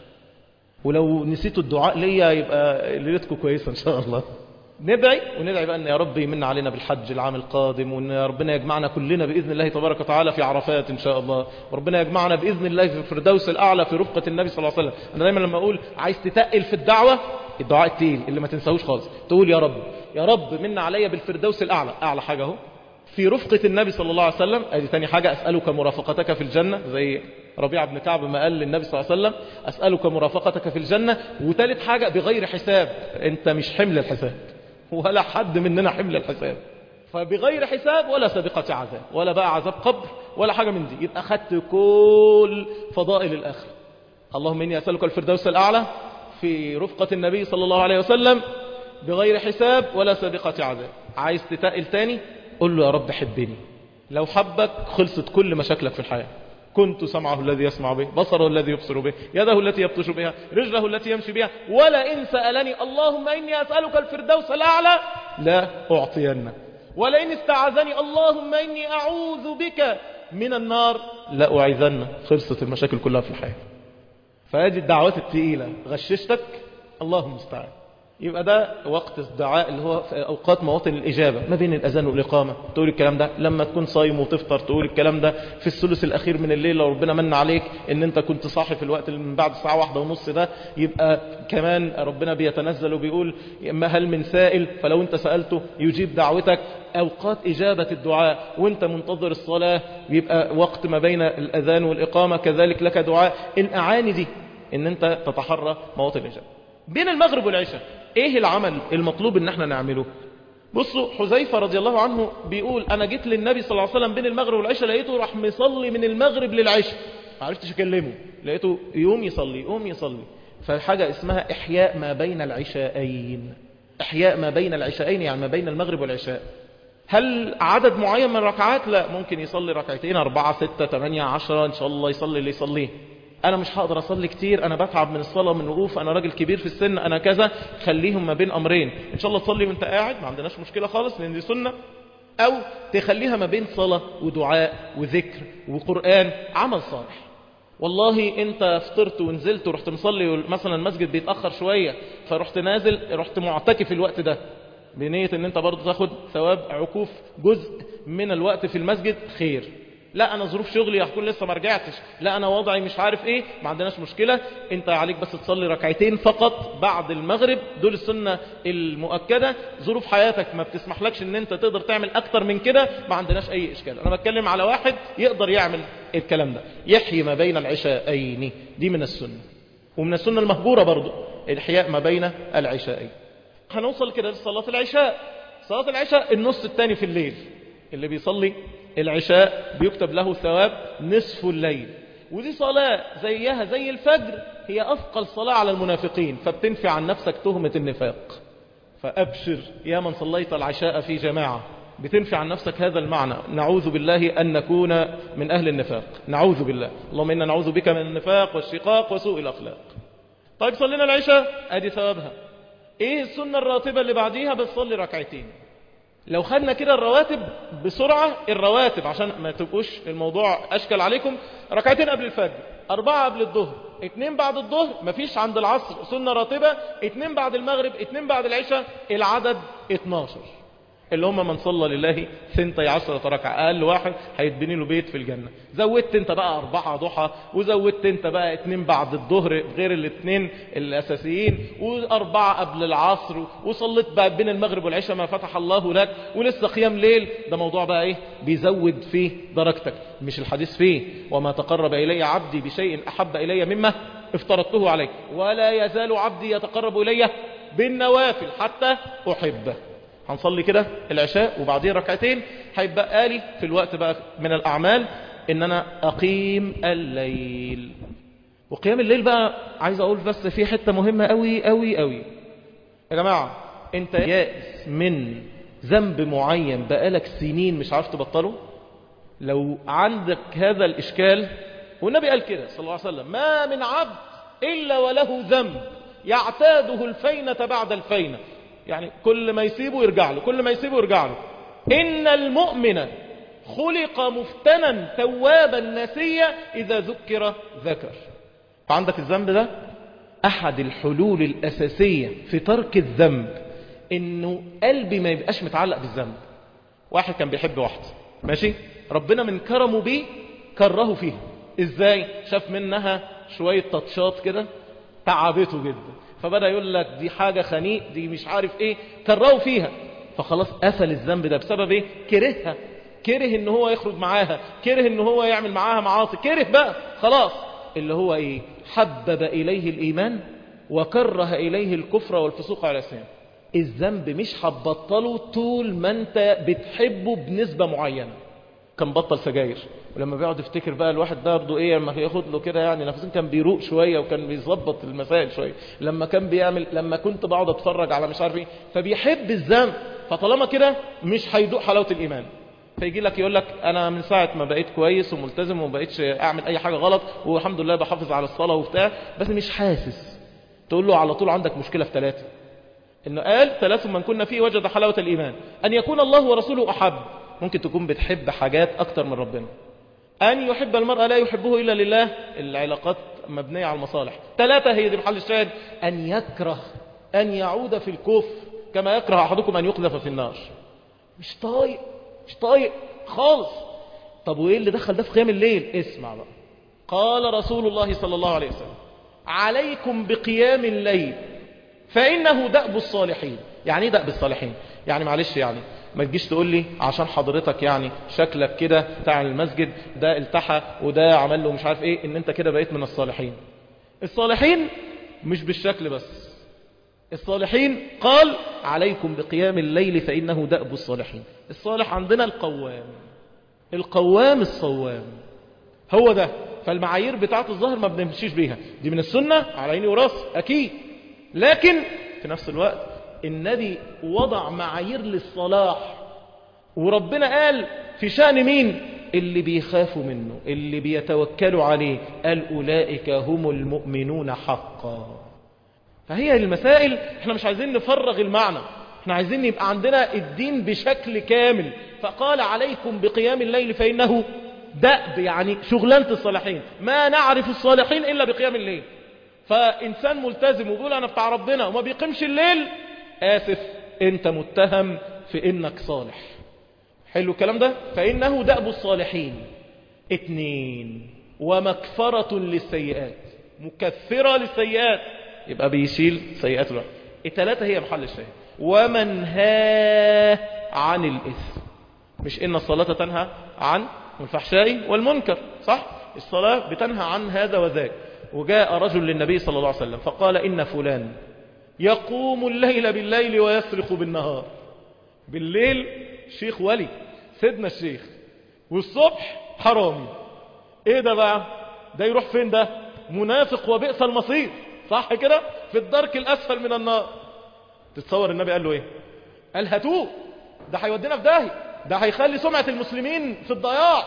ولو نسيتوا الدعاء ليا يبقى ليلتكم كويسة إن شاء الله. ندعي وندعي بقى أن يا رب يمن علينا بالحج العام القادم، وأن يا ربنا يجمعنا كلنا بإذن الله تبارك وتعالى في عرفات إن شاء الله، وربنا يجمعنا بإذن الله في الفردوس الأعلى في رفقة النبي صلى الله عليه وسلم. أنا دايما لما أقول عايز تتقل في الدعوة، الدعاء التقيل اللي ما تنساهوش خالص، تقول يا رب يا رب من عليا بالفردوس الأعلى، أعلى حاجة أهو في رفقة النبي صلى الله عليه وسلم. أدي تاني حاجة، أسألك مرافقتك في الجنة، زي ربيعة بن كعب ما قال للنبي صلى الله عليه وسلم أسألك مرافقتك في الجنة. وثالث حاجة بغير حساب، أنت مش حمل الحساب ولا حد مننا حمل الحساب، فبغير حساب ولا سابقة عذاب ولا بقى عذاب قبر ولا حاجة من دي. يبقى أخذت كل فضائل الآخرة. اللهم إني أسألك الفردوس الأعلى في رفقة النبي صلى الله عليه وسلم بغير حساب ولا سابقة عذاب. عايز تتقل تاني، قل له يا رب حبني. لو حبك خلصت كل مشاكلك في الحياة. كنت سمعه الذي يسمع به، بصره الذي يبصر به، يده التي يبطش بها، رجله التي يمشي بها، ولئن سألني اللهم إني أسألك الفردوس الأعلى لا أعطينه، ولئن استعاذني اللهم إني أعوذ بك من النار لا أعيذنه. خلصت المشاكل كلها في الحياة. فهذه الدعوات الثقيلة غششتك، اللهم استعان. يبقى ده وقت الدعاء اللي هو في أوقات مواطن الإجابة ما بين الأذان والإقامة. تقول الكلام ده لما تكون صايم وتفطر، تقول الكلام ده في الثلث الأخير من الليل لو ربنا من عليك إن أنت كنت صاحي في الوقت اللي من بعد الساعة واحدة ونص ده، يبقى كمان ربنا بيتنزل وبيقول ما هل من سائل، فلو أنت سألته يجيب دعوتك. أوقات إجابة الدعاء وأنت منتظر الصلاة، يبقى وقت ما بين الأذان والإقامة كذلك لك دعاء. الأعاني دي إن أنت تتحرى مواطن الإجابة. بين المغرب والعشاء ايه العمل المطلوب ان احنا نعمله؟ بصوا، حذيفة رضي الله عنه بيقول انا جيت للنبي صلى الله عليه وسلم بين المغرب والعشاء، لقيته راح مصلي من المغرب للعشاء، ما عرفتش اكلمه، لقيته يوم يصلي يوم يصلي. فحاجة اسمها احياء ما بين العشاءين. احياء ما بين العشاءين يعني ما بين المغرب والعشاء. هل عدد معين من الركعات؟ لا، ممكن يصلي ركعتين، أربعة، ستة، ثمانية، عشرة، إن شاء الله يصلي اللي يصليه. أنا مش هقدر أصلي كتير، أنا بتعب من الصلاة من الوقوف، أنا راجل كبير في السن، أنا كذا. خليهم ما بين أمرين، إن شاء الله تصلي وأنت قاعد، ما عندناش مشكلة خالص لأن دي سنة، أو تخليها ما بين صلاة ودعاء وذكر وقرآن، عمل صالح. والله أنت فطرت ونزلت ورحت مصلي، مثلا المسجد بيتأخر شوية فرحت نازل، رحت معتكف الوقت ده، بنية ان انت برضو تاخد ثواب عكوف جزء من الوقت في المسجد، خير. لا انا ظروف شغلي هكون لسه ما رجعتش، لا انا وضعي مش عارف ايه، ما عندناش مشكلة، انت عليك بس تصلي ركعتين فقط بعد المغرب، دول السنة المؤكدة. ظروف حياتك ما بتسمحلكش ان انت تقدر تعمل اكتر من كده، ما عندناش اي اشكال. انا بتكلم على واحد يقدر يعمل الكلام ده، يحيي ما بين العشاءين، دي من السنة. ومن السنة المهجورة برضو الإحياء ما بين العشاءين. هنوصل كده لصلاة العشاء. صلاة العشاء النص الثاني في الليل، اللي بيصلي العشاء بيكتب له ثواب نصف الليل، ودي صلاة زيها زي الفجر، هي أثقل صلاة على المنافقين، فبتنفي عن نفسك تهمة النفاق. فأبشر يا من صليت العشاء في جماعة، بتنفي عن نفسك هذا المعنى. نعوذ بالله أن نكون من أهل النفاق، نعوذ بالله، اللهم إنا نعوذ بك من النفاق والشقاق وسوء الأخلاق. طيب صلينا العشاء، أدي ثوابها. إيه السنة الراتبة اللي بعديها؟ بتصلي ركعتين. لو خدنا كده الرواتب بسرعة، الرواتب عشان ما تبقوش الموضوع أشكل عليكم، ركعتين قبل الفجر، أربعة قبل الظهر، اتنين بعد الظهر، مفيش عند العصر سنة راتبة، اتنين بعد المغرب، اتنين بعد العشاء، العدد اتناشر، اللي هم من صلى لله ثنتي عشرة ركعة، أقل واحد هيتبني له بيت في الجنة. زودت انت بقى أربعة ضحى، وزودت انت بقى اتنين بعد الظهر غير الاتنين الأساسيين، وأربعة قبل العصر، وصلت بقى بين المغرب والعشاء ما فتح الله لك، ولسه قيام ليل. ده موضوع بقى ايه؟ بيزود فيه درجتك. مش الحديث فيه وما تقرب إلي عبدي بشيء أحب إلي مما افترضته عليه، ولا يزال عبدي يتقرب إلي بالنوافل حتى أحبه. هنصلي كده العشاء وبعدين ركعتين، هيبقى لي في الوقت بقى من الأعمال إن أنا أقيم الليل. وقيام الليل بقى عايز أقول بس في حتة مهمة أوي أوي أوي. يا جماعة أنت يائس من ذنب معين بقالك سنين مش عارف تبطله؟ لو عندك هذا الإشكال، والنبي قال كده صلى الله عليه وسلم: ما من عبد إلا وله ذنب يعتاده الفينة بعد الفينة، يعني كل ما يسيبه يرجع له، كل ما يسيبه يرجع له. إن المؤمن خلق مفتنا توابا نسيا إذا ذكر ذكر. فعندك الذنب ده أحد الحلول الأساسية في ترك الذنب، إنه قلبي ما يبقاش متعلق بالذنب. واحد كان بيحب واحدة، ماشي، ربنا من كرمه بيه كره فيها. إزاي؟ شاف منها شوية تطشات كده تعبته جدا، فبدأ يقول لك دي حاجة خنيق، دي مش عارف ايه، كرهوا فيها. فخلاص قفل الذنب ده بسبب ايه؟ كرهها، كره ان هو يخرج معاها، كره ان هو يعمل معاها معاصي، كره بقى خلاص. اللي هو ايه؟ حبب اليه الايمان وكره اليه الكفر والفسوق والعصيان. الذنب مش هتبطله طول ما انت بتحبه بنسبة معينة. كان بطل سجاير، ولما بيقعد يفتكر بقى الواحد ده برضه ايه، لما ياخد له كده يعني نفسه، كان بيروق شويه وكان بيظبط المسائل شويه. لما كان بيعمل، لما كنت بقعد اتفرج على مش عارف ايه، فبيحب الذنب. فطالما كده مش هيدوق حلاوه الايمان. فيجي لك يقول لك انا من ساعه ما بقيت كويس وملتزم وما بقيتش اعمل اي حاجه غلط، والحمد لله بحافظ على الصلاه وبتاع، بس مش حاسس. تقول له على طول عندك مشكله في ثلاثه. انه قال ثلاث من كنا فيه وجد حلاوه الايمان: ان يكون الله ورسوله احب. ممكن تكون بتحب حاجات أكتر من ربنا. أن يحب المرأة لا يحبه إلا لله، العلاقات مبنية على المصالح. ثلاثة، هي دي محل الشاهد: أن يكره أن يعود في الكفر كما يكره أحدكم أن يقذف في النار. مش طايق، مش طايق خالص. طب وإيه اللي دخل ده في قيام الليل؟ اسمع بقى. قال رسول الله صلى الله عليه وسلم: عليكم بقيام الليل فإنه دأب الصالحين. يعني ايه دأب الصالحين؟ يعني معلش، يعني ما تجيش تقول لي عشان حضرتك يعني شكلك كده بتاع المسجد ده التحى وده عمل له مش عارف ايه، ان انت كده بقيت من الصالحين. الصالحين مش بالشكل بس. الصالحين قال: عليكم بقيام الليل فإنه دأب الصالحين. الصالح عندنا القوام، القوام الصوام، هو ده. فالمعايير بتاعت الظاهر ما بنمشيش بيها، دي من السنة على عيني وراسي أكيد، لكن في نفس الوقت النبي وضع معايير للصلاح. وربنا قال في شأن مين؟ اللي بيخافوا منه، اللي بيتوكلوا عليه، قال: أولئك هم المؤمنون حقا. فهي المسائل احنا مش عايزين نفرغ المعنى، احنا عايزين يبقى عندنا الدين بشكل كامل. فقال: عليكم بقيام الليل فإنه دأب، يعني شغلانة الصالحين. ما نعرف الصالحين إلا بقيام الليل. فإنسان ملتزم ويقول أنا بتاع ربنا وما بيقيمش الليل، آسف، انت متهم في انك صالح. حلو الكلام ده. فإنه دأب الصالحين. اتنين، ومكفرة للسيئات، مكفرة للسيئات، يبقى بيشيل سيئات الواحد. التلاتة هي محل الشيء. ومنهاه عن الإثم. مش إن الصلاة تنهى عن الفحشاء والمنكر، صح؟ الصلاة بتنهى عن هذا وذاك. وجاء رجل للنبي صلى الله عليه وسلم فقال إن فلان يقوم الليل بالليل ويسرق بالنهار. بالليل شيخ ولي سيدنا الشيخ، والصبح حرامي. ايه ده بقى؟ ده يروح فين؟ ده منافق وبئس المصير، صح كده؟ في الدرك الأسفل من النار. تتصور النبي قال له ايه؟ قال هاتوه، ده هيودينا في داهية، ده هيخلي سمعة المسلمين في الضياع،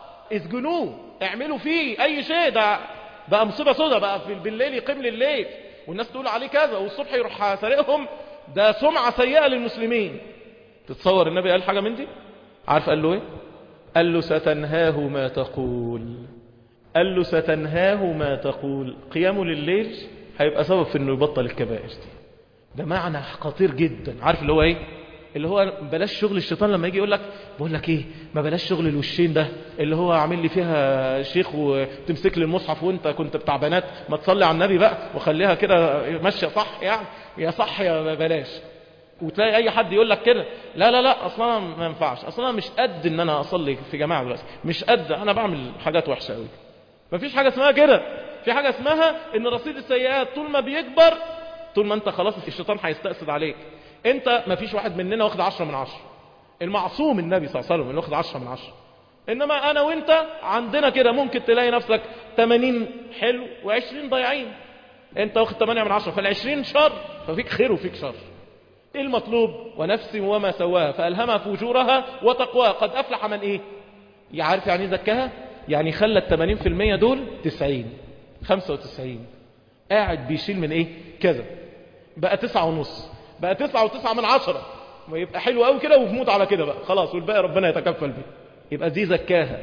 اسجنوه، اعملوا فيه اي شيء، ده بقى مصيبة سودة، بقى في بالليل يقيم لليل والناس تقول عليه كذا، والصبح يروح سارقهم، ده سمعة سيئة للمسلمين. تتصور النبي قال حاجة من دي؟ عارف قال له ايه؟ قال له ستنهاه ما تقول. قال له ستنهاه ما تقول. قيامه لليل هيبقى سبب في انه يبطل الكبائر دي. ده معنى خطير جدا. عارف اللي هو ايه؟ اللي هو بلاش شغل الشيطان لما يجي يقول لك بقول لك ايه، ما بلاش شغل الوشين ده اللي هو عامل لي فيها شيخ وتمسك لي المصحف وانت كنت بتاع بنات، ما تصلي على النبي بقى وخليها كده ماشيه صح، يعني يا صح يا بلاش. وتلاقي اي حد يقول لك كده، لا لا لا اصلا ما ينفعش، اصلا مش قد ان انا اصلي في جماعه دلوقتي، مش قد، انا بعمل حاجات وحشه قوي. مفيش حاجه اسمها كده. في حاجه اسمها ان رصيد السيئات طول ما بيكبر، طول ما انت خلاص الشيطان هيستأسد عليك. انت مفيش واحد مننا واخد عشرة من عشرة. المعصوم النبي صلى الله عليه وسلم اللي واخد عشرة من عشرة. انما انا وانت عندنا كده ممكن تلاقي نفسك ثمانين حلو وعشرين ضايعين. انت واخد ثمانية من عشرة، فالعشرين شر، ففيك خير وفيك شر. ايه المطلوب؟ ونفس وما سواها فألهمها فجورها وتقواها قد أفلح من ايه؟ يعرف يعني زكاها؟ يعني خلى الثمانين في المية دول تسعين، خمسة وتسعين. قاعد بيشيل من ايه؟ كذا. بقى تسعة ونص، بقى تسعة وتسعة من عشرة. ويبقى حلو قوي كده وبموت على كده بقى خلاص، والباقي ربنا يتكفل بيه. يبقى دي زكاها.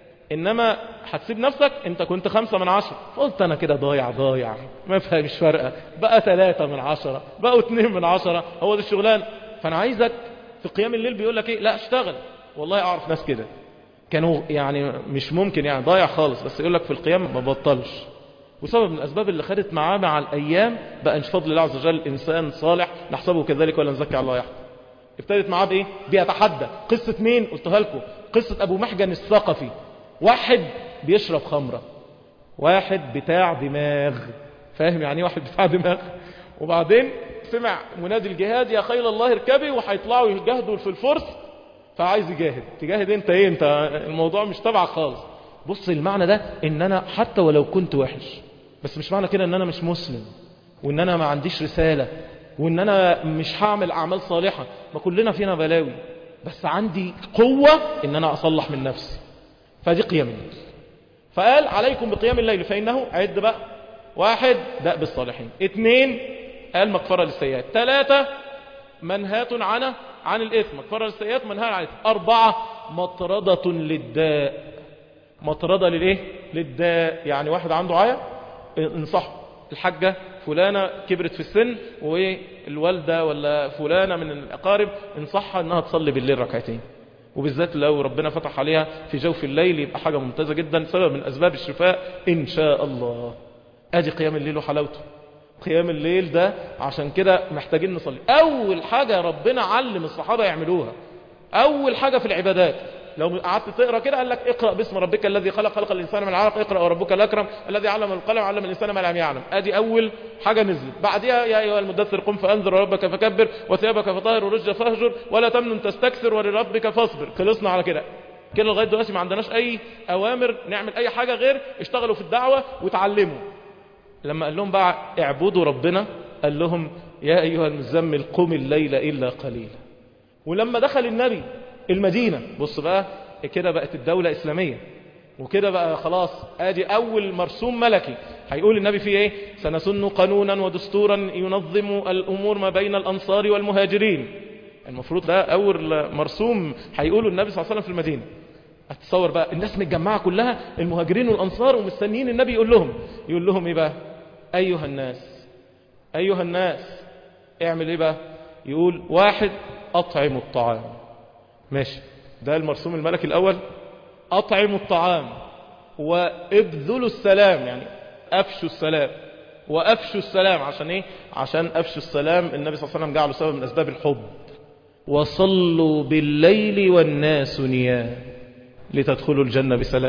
انما هتسيب نفسك انت كنت خمسة من عشرة، قلت انا كده ضايع ضايع ما فهمش فرقة، بقى ثلاثة من عشرة، بقوا اتنين من عشرة، هو ده الشغلان. فانا عايزك في قيام الليل بيقول لك ايه؟ لا اشتغل. والله اعرف ناس كده كانوا يعني مش ممكن يعني ضايع خالص، بس يقول لك في القيام ما بطلش. وسبب من الاسباب اللي خدت معاه مع الايام بقى ان فضل الله عز وجل انسان صالح نحسبه كذلك ولا نزكي على الله يحد. ابتدت معاه بايه؟ بيتحدى. قصة مين؟ قلتها لكم، قصة ابو محجن الثقفي. واحد بيشرب خمرة، واحد بتاع دماغ، فاهم يعني ايه واحد بتاع دماغ؟ وبعدين سمع منادي الجهاد يا خيل الله اركبي، وهيطلعوا يجاهدوا في الفرس، فعايز يجاهد. تجاهد انت ايه؟ انت الموضوع مش تبعك خالص. بص المعنى ده ان انا حتى ولو كنت وحش، بس مش معنى كده ان انا مش مسلم وان انا ما عنديش رسالة وان انا مش هعمل اعمال صالحة. ما كلنا فينا بلاوي، بس عندي قوة ان انا اصلح من نفسي. فدي قيام الليل. فقال عليكم بقيام الليل فإنه عد بقى. واحد دأب الصالحين. اثنين قال مغفرة للسيئات. ثلاثة منهاة عن عن الإثم، مغفرة للسيئات منهاة عن الإثم. أربعة مطردة للداء. مطردة للإيه؟ للداء. يعني واحد عنده عيا انصحه. الحاجة فلانة كبرت في السن والوالدة ولا فلانة من الأقارب انصحها انها تصلي بالليل ركعتين، وبالذات لو ربنا فتح عليها في جوف الليل يبقى حاجة ممتازة جدا، سبب من أسباب الشفاء إن شاء الله. أدي قيام الليل وحلاوته. قيام الليل ده عشان كده محتاجين نصلي. أول حاجة ربنا علم الصحابة يعملوها، أول حاجة في العبادات. لو قعدت تقرأ كده قال لك اقرأ باسم ربك الذي خلق خلق الإنسان من علق، اقرأ وربك الأكرم الذي علم القلم علم الإنسان ما لم يعلم. أدي أول حاجة نزلت. بعدها يا أيها المدثر قم فأنذر وربك فكبر وثيابك فطهر ورجل فاهجر ولا تمنن تستكثر ولربك فاصبر. خلصنا على كده. كده لغاية دلوقتي ما عندناش أي أوامر نعمل أي حاجة غير اشتغلوا في الدعوة وتعلموا. لما قال لهم بقى اعبدوا ربنا قال لهم يا أيها المزمل قم الليل إلا قليلا. ولما دخل النبي المدينة، بص بقى كده بقت الدولة إسلامية، وكده بقى خلاص ادي اول مرسوم ملكي. هيقول النبي فيه ايه؟ سنسن قانونا ودستورا ينظم الامور ما بين الانصار والمهاجرين. المفروض ده اول مرسوم هيقوله النبي صلى الله عليه وسلم في المدينة. هتصور بقى الناس متجمعة كلها المهاجرين والانصار ومستنيين النبي يقول لهم. يقول لهم ايه بقى؟ ايها الناس، ايها الناس اعمل ايه بقى؟ يقول واحد أطعم الطعام، ماشي، ده المرسوم الملكي الأول، أطعم الطعام وابذلوا السلام، يعني أفشوا السلام، وأفشوا السلام عشان إيه؟ عشان أفشوا السلام النبي صلى الله عليه وسلم جعله سبب من أسباب الحب. وصلوا بالليل والناس نيام لتدخلوا الجنة بسلام.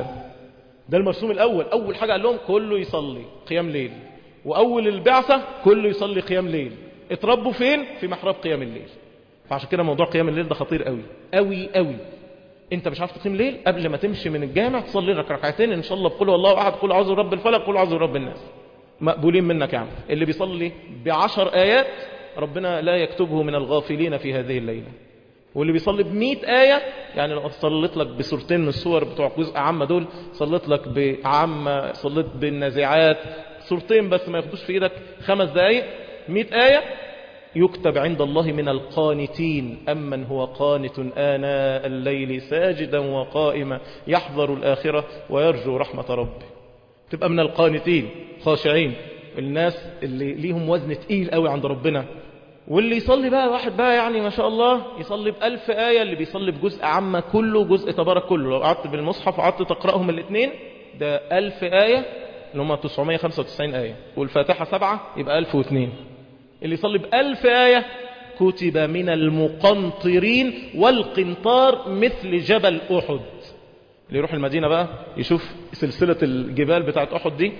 ده المرسوم الأول، أول حاجة قال لهم كله يصلي قيام ليل، وأول البعثة كله يصلي قيام ليل. اتربوا فين؟ في محراب قيام الليل. فعشان كده موضوع قيام الليل ده خطير قوي قوي قوي. انت مش عارف تقيم ليل، قبل ما تمشي من الجامع تصلي لك ركعتين ان شاء الله بقول والله احد، قل اعوذ برب الفلق، قل اعوذ برب الناس، مقبولين منك. يعني اللي بيصلي بعشر آيات ربنا لا يكتبه من الغافلين في هذه الليلة. واللي بيصلي بمئة آية، يعني لو صليت لك بسورتين من السور بتوع جزء عامة دول، صليت لك بعامة، صليت بالنازعات، سورتين بس ما ياخدوش في ايدك خمس دقايق، مئة آية، يكتب عند الله من القانتين. أمن هو قانت آناء الليل ساجدا وقائما يحذر الآخرة ويرجو رحمة ربه. تبقى من القانتين خاشعين، الناس اللي ليهم وزن تقيل قوي عند ربنا. واللي يصلي بقى واحد بقى يعني ما شاء الله يصلي بألف آية، اللي بيصلي بجزء عامة كله، جزء تبارك كله، لو قعدت بالمصحف وقعدت تقرأهم الاثنين ده ألف آية اللي هم تسعمائة وخمسة وتسعين آية، والفاتحة سبعة يبقى ألف واثنين. اللي يصلي بألف آية كتب من المقنطرين، والقنطار مثل جبل أحد. اللي يروح المدينة بقى يشوف سلسلة الجبال بتاعت أحد دي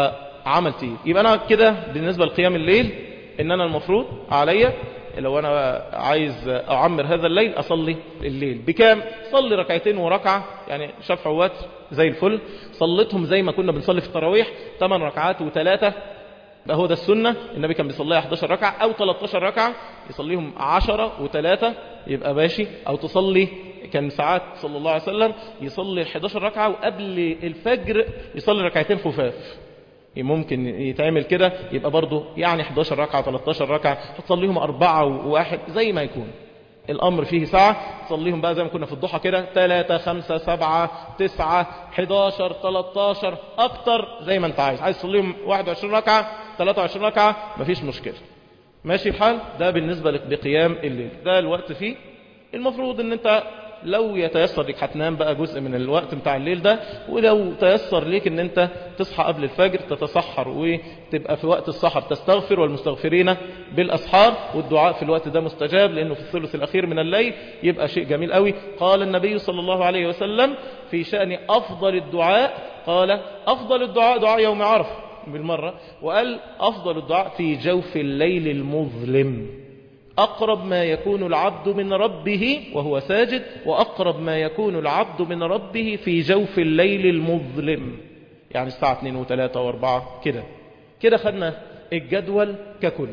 فعمل تقيل. يبقى أنا كده بالنسبة لقيام الليل إن أنا المفروض عليا لو أنا عايز أعمر هذا الليل أصلي الليل بكام؟ صلي ركعتين وركعة، يعني شفع ووتر زي الفل. صليتهم زي ما كنا بنصلي في التراويح، ثمان ركعات وثلاثة، ده هو ده السنة. النبي كان بيصليها إحدى عشرة ركعة أو ثلاثة عشر ركعة، يصليهم عشرة وثلاثة يبقى ماشي. أو تصلي، كان ساعات صلى الله عليه وسلم يصلي إحدى عشرة ركعة وقبل الفجر يصلي ركعتين خفاف. ممكن يتعمل كده، يبقى برضه يعني إحدى عشرة ركعة ثلاثة عشر ركعة، هتصليهم أربعة وواحد زي ما يكون الأمر فيه ساعة. تصليهم بقى زي ما كنا في الضحى كده، ثلاثة خمسة سبعة تسعة إحدى عشر ثلاثة عشر أكتر زي ما أنت عايز. عايز تصليهم واحد وعشرين ركعة ثلاثة وعشرين ركعة مفيش مشكلة، ماشي الحال. ده بالنسبة لك بقيام الليل، ده الوقت فيه المفروض ان انت لو يتيسر لك هتنام بقى جزء من الوقت بتاع الليل ده، ولو تيسر لك ان انت تصحى قبل الفجر تتسحر وتبقى في وقت السحر تستغفر، والمستغفرين بالأسحار، والدعاء في الوقت ده مستجاب لأنه في الثلث الأخير من الليل، يبقى شيء جميل قوي. قال النبي صلى الله عليه وسلم في شأن أفضل الدعاء، قال أفضل الدعاء دعاء يوم عرفة بالمرة، وقال أفضل الدعاء في جوف الليل المظلم، أقرب ما يكون العبد من ربه وهو ساجد، وأقرب ما يكون العبد من ربه في جوف الليل المظلم، يعني الساعة اثنين وثلاثة واربعة كده. كده خدنا الجدول ككل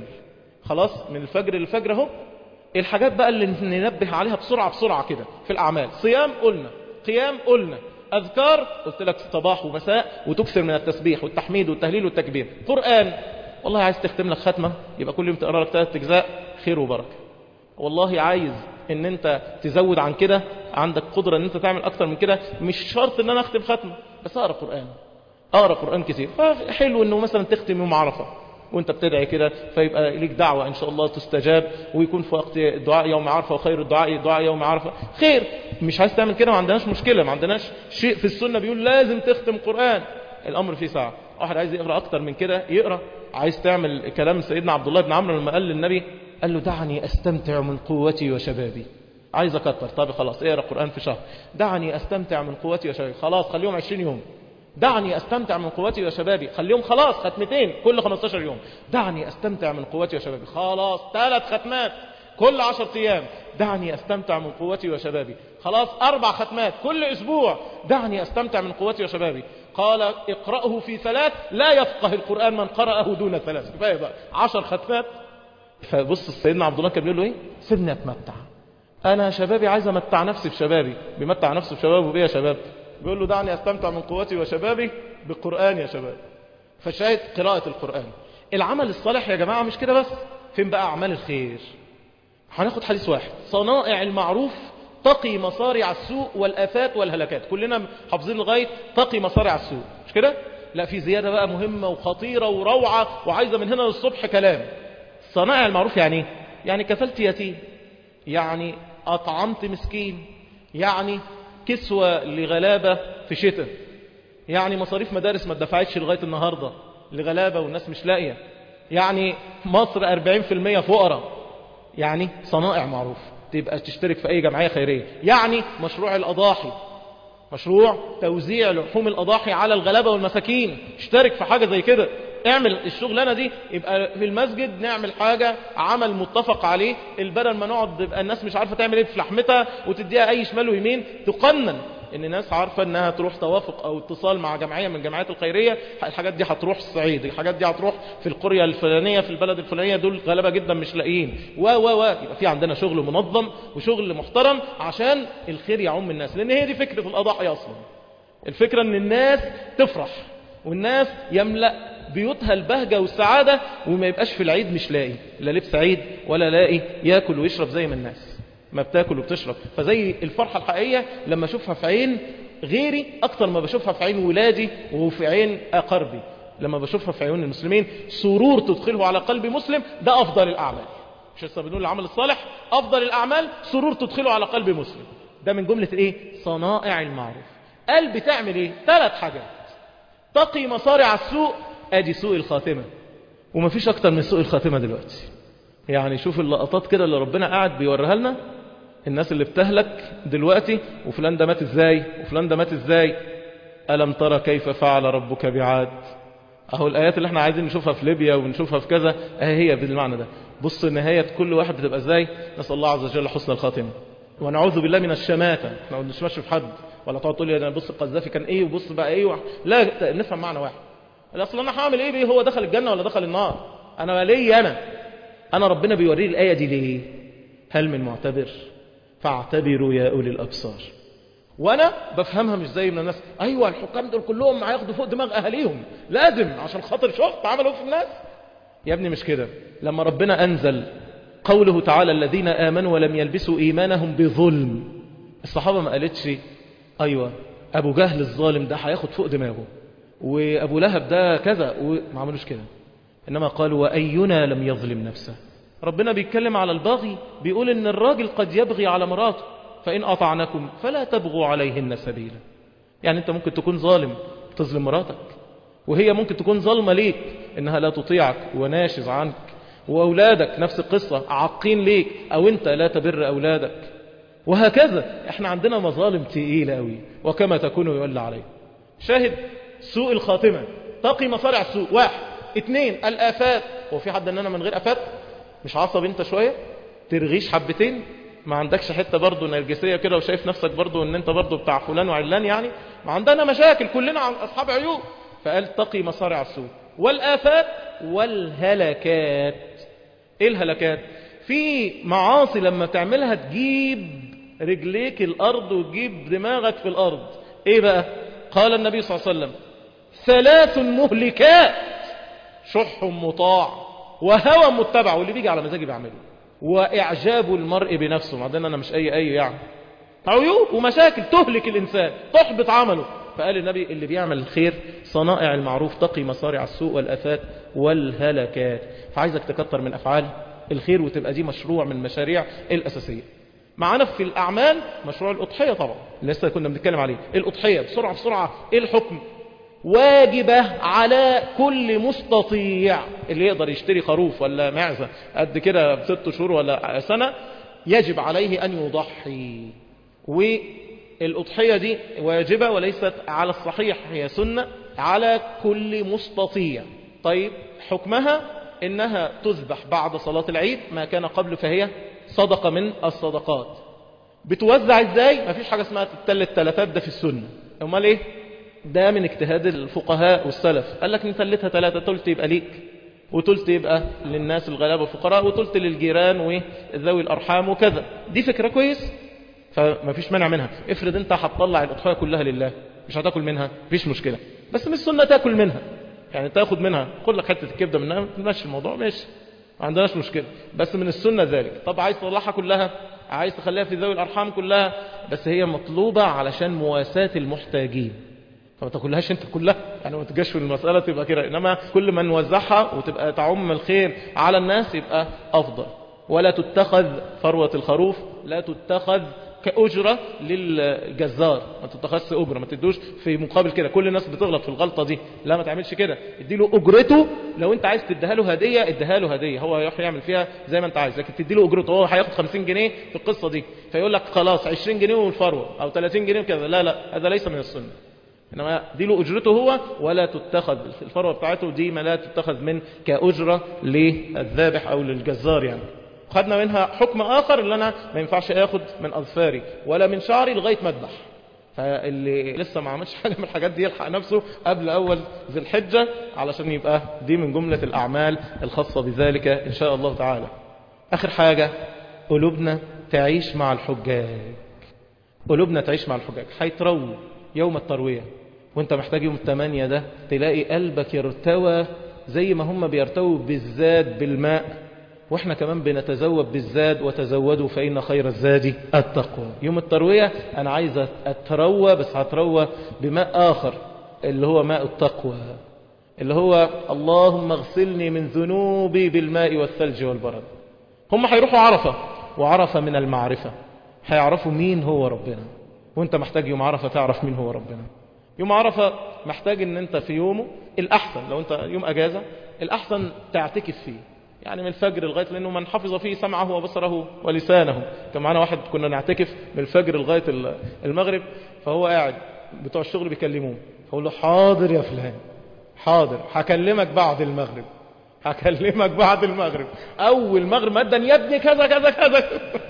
خلاص من الفجر للفجر اهو. الحاجات بقى اللي ننبه عليها بسرعة بسرعة كده في الأعمال، صيام قلنا، قيام قلنا، أذكار قلت لك صباح ومساء، وتكثر من التسبيح والتحميد والتهليل والتكبير. قرآن، والله عايز تختم لك ختمة يبقى كل يوم تقرأ لك ثلاث أجزاء، خير وبركة. والله عايز ان انت تزود عن كده، عندك قدرة ان انت تعمل اكتر من كده، مش شرط ان انا اختم ختمة، بس اقرأ قرآن، اقرأ قرآن كتير. فحلو انه مثلا تختم يوم عرفة وانت بتدعي كده، فيبقى ليك دعوة ان شاء الله تستجاب، ويكون في وقت دعاء يوم عرفة، وخير الدعاء دعاء يوم عرفة. خير، مش عايز تعمل كده ما عندناش مشكلة، ما عندناش شيء في السنة بيقول لازم تختم قرآن، الامر فيه ساعة. واحد عايز يقرأ اكتر من كده يقرأ. عايز تعمل كلام سيدنا عبد الله بن عمرو لما قال للنبي، قال له دعني استمتع من قوتي وشبابي، عايز اكتر. طب خلاص اقرا قرآن في شهر. دعني استمتع من قوتي وشبابي، خلاص خليهم عشرين يوم. دعني استمتع من قوتي وشبابي، خليهم خلاص ختمتين كل خمسة عشر يوم. دعني استمتع من قوتي وشبابي، خلاص ثلاث ختمات كل عشر ايام. دعني استمتع من قوتي وشبابي، خلاص اربع ختمات كل اسبوع. دعني استمتع من قوتي وشبابي. قال اقرأه في ثلاث لا يفقه القرآن من قرأه دون ثلاث. كفايه بقى عشر ختمات. فبص سيدنا عبد الله كان بيقول له ايه؟ سيبني اتمتع، انا شبابي عايز امتع نفسي بشبابي. بيمتع نفسه بشبابه بيه يا شباب؟ بيقول له دعني استمتع من قوتي وشبابي بالقرآن يا شباب. فشاهد قراءة القرآن. العمل الصالح يا جماعة مش كده بس، فين بقى اعمال الخير؟ هناخد حديث واحد، صنائع المعروف تقي مصارع السوء والآفات والهلكات. كلنا حافظين لغاية تقي مصارع السوء، مش كده؟ لا، في زيادة بقى مهمة وخطيرة وروعة وعايزة من هنا للصبح كلام. صنائع المعروف يعني يعني كفلت يتيم، يعني أطعمت مسكين، يعني كسوة لغلابة في شتاء، يعني مصاريف مدارس ما اتدفعتش لغاية النهاردة لغلابة والناس مش لاقية، يعني مصر أربعين في المية فقراء، يعني صنائع معروف تبقى تشترك في أي جمعية خيرية، يعني مشروع الأضاحي، مشروع توزيع لحوم الأضاحي على الغلابة والمساكين، اشترك في حاجة زي كده، اعمل الشغلانة دي. يبقى في المسجد نعمل حاجة عمل متفق عليه، البدل ما نقعد يبقى الناس مش عارفة تعمل ايه في لحمتها وتديها اي شمال ويمين، تقنن ان الناس عارفة انها تروح توافق او اتصال مع جمعية من الجمعيات الخيرية، الحاجات دي هتروح الصعيد، الحاجات دي هتروح في القرية الفلانية في البلد الفلانية، دول غلابة جدا مش لاقيين و و و يبقى في عندنا شغل منظم وشغل محترم عشان الخير يعم الناس. لان هي دي فكرة الأضاحي اصلا، الفكرة ان الناس تفرح والناس يملأ بيوتها البهجة والسعادة، وما يبقاش في العيد مش لاقي لا لبس عيد ولا لاقي ياكل ويشرب زي ما الناس ما بتاكل وبتشرب. فزي الفرحة الحقيقية لما اشوفها في عين غيري اكتر ما بشوفها في عين ولادي وفي عين اقربي، لما بشوفها في عيون المسلمين سرور تدخله على قلب مسلم، ده افضل الاعمال. مش لسه بنقول العمل الصالح افضل الاعمال سرور تدخله على قلب مسلم، ده من جملة ايه؟ صنائع المعروف. قلب تعمل ايه؟ ثلاث حاجات: تقي مصارع السوء، ادي سوء الخاتمة، ومفيش اكتر من سوء الخاتمة دلوقتي. يعني شوف اللقطات كده اللي ربنا قاعد بيوريها لنا، الناس اللي بتهلك دلوقتي، وفلان ده مات ازاي وفلان ده مات ازاي. ألم ترى كيف فعل ربك بعاد؟ اهو الآيات اللي احنا عايزين نشوفها في ليبيا ونشوفها في كذا اهي هي بالمعنى ده. بص نهاية كل واحد بتبقى ازاي. نسأل الله عز وجل حسن الخاتمة، ونعوذ بالله من الشماتة. احنا ما بنشمتش في حد، ولا تقعد تقول لي انا بص القذافي كان ايه وبص بقى ايه و... لا، نفهم معنى واحد. الاصل انا هعمل ايه بيه؟ هو دخل الجنة ولا دخل النار؟ انا ليه انا انا ربنا بيوريه الآية دي ليه؟ هل من معتبر؟ فاعتبروا يا أولي الأبصار. وانا بفهمها مش زي من الناس، ايوه الحكام دول كلهم هياخدوا فوق دماغ اهاليهم لازم عشان خاطر شفت عملوا في الناس. يا ابني مش كده. لما ربنا انزل قوله تعالى الذين آمنوا ولم يلبسوا إيمانهم بظلم، الصحابة ما قالتش ايوه ابو جهل الظالم ده هياخد فوق دماغه وابو لهب ده كذا، وما عملوش كده. انما قالوا واينا لم يظلم نفسه. ربنا بيتكلم على البغي، بيقول ان الراجل قد يبغي على مراته، فإن أطعنكم فلا تبغوا عليهن سبيلا. يعني أنت ممكن تكون ظالم تظلم مراتك، وهي ممكن تكون ظالمة ليك إنها لا تطيعك وناشز عنك، وأولادك نفس القصة عاقين ليك، أو أنت لا تبر أولادك، وهكذا. احنا عندنا مظالم تقيلة قوي، وكما تكون يولى عليه. شاهد سوء الخاتمة، تقي مصارع السوء. واحد. اثنين الآفات. هو في حد أننا من غير آفات؟ مش عصب انت شوية ترغيش حبتين؟ ما عندكش حتة برضو نرجسية كده وشايف نفسك برضو ان انت برضو بتاع فلان وعلان؟ يعني ما عندنا مشاكل كلنا اصحاب عيوب. فقال تقي مصارع السوء والآفات والهلكات. ايه الهلكات؟ في معاصي لما تعملها تجيب رجليك الارض وتجيب دماغك في الارض. ايه بقى؟ قال النبي صلى الله عليه وسلم ثلاث مهلكات: شح مطاع، وهوى متبع، واللي بيجي على مزاجي بعمله، واعجاب المرء بنفسه. بعدين انا مش اي اي يعني عيوب ومشاكل تهلك الانسان تحبط عمله. فقال النبي اللي بيعمل الخير صنائع المعروف تقي مصارع السوء والآفات والهلكات. فعايزك تكتر من افعال الخير وتبقى دي مشروع من المشاريع الاساسيه. معانا في الاعمال مشروع الاضحيه طبعا لسه كنا بنتكلم عليه. الاضحيه بسرعه بسرعه ايه الحكم؟ واجبة على كل مستطيع، اللي يقدر يشتري خروف ولا معزة قد كده بست شهور ولا سنة يجب عليه أن يضحي. والأضحية دي واجبة وليست على الصحيح، هي سنة على كل مستطيع. طيب حكمها إنها تذبح بعد صلاة العيد، ما كان قبل فهي صدقة من الصدقات. بتوزع ازاي؟ مفيش حاجة اسمها تتلت تلاتات، ده في السنة. امال ايه؟ ده من اجتهاد الفقهاء والسلف. قال لك نثلثها ثلاثة، تلت يبقى ليك، وتلت يبقى للناس الغلابة والفقراء، وتلت للجيران وذوي الأرحام وكذا. دي فكرة كويس، فما فيش مانع منها. افرض انت هتطلع الأضحية كلها لله مش هتاكل منها، مفيش مشكلة، بس مش سنة تاكل منها. يعني تاخد منها خد لك حتة الكبدة منها ماشي، الموضوع ماشي ما عندناش مشكلة، بس من السنة ذلك. طب عايز تطلعها كلها، عايز تخليها في ذوي الأرحام كلها، بس هي مطلوبة علشان مواساة المحتاجين، فما تاكلهاش انت كلها، يعني ما تجاش في المسألة تبقى كده. انما كل ما نوزعها وتبقى تعم الخير على الناس يبقى افضل. ولا تتخذ فروة الخروف لا تتخذ كأجرة للجزار، ما تتخذش أجرة، ما تدوش في مقابل كده. كل الناس بتغلط في الغلطة دي، لا ما تعملش كده. اديله أجرته، لو انت عايز تديها له هدية اديها له هدية، هو يروح يعمل فيها زي ما انت عايز، لكن تديله أجرته. هو هياخد خمسين جنيه في القصة دي فيقول لك خلاص عشرين جنيه والفروة أو ثلاثين جنيه وكذا، لا لا، هذا ليس من السنة. إنما اديله أجرته هو، ولا تتخذ الفروة بتاعته دي ما لا تتخذ من كأجرة للذابح أو للجزار يعني. خدنا منها حكم آخر، اللي أنا ما ينفعش أخد من أظفاري ولا من شعري لغاية ما أذبح. فاللي لسه ما عملش حاجة من الحاجات دي يلحق نفسه قبل أول ذي الحجة، علشان يبقى دي من جملة الأعمال الخاصة بذلك إن شاء الله تعالى. آخر حاجة، قلوبنا تعيش مع الحجاج. قلوبنا تعيش مع الحجاج. هيترووا يوم التروية، وانت محتاج يوم التمانية ده تلاقي قلبك يرتوى زي ما هم بيرتووا بالزاد بالماء، واحنا كمان بنتزود بالزاد، وتزودوا فإن خير الزاد التقوى. يوم التروية انا عايز اتروى، بس هتروى بماء اخر اللي هو ماء التقوى، اللي هو اللهم اغسلني من ذنوبي بالماء والثلج والبرد. هم هيروحوا عرفة، وعرفة من المعرفة، هيعرفوا مين هو ربنا، وانت محتاج يوم عرفة تعرف مين هو ربنا. يوم عرفة محتاج ان انت في يومه الأحسن، لو انت يوم أجازة الأحسن تعتكف فيه، يعني من الفجر لغاية، لأنه من حفظ فيه سمعه وبصره ولسانه. كان معنا واحد كنا نعتكف من الفجر لغاية المغرب، فهو قاعد بتوع الشغل بيكلموه، فقول له حاضر يا فلان، حاضر هكلمك بعد المغرب، هكلمك بعد المغرب. أول مغرب مدا يا ابني كذا كذا كذا.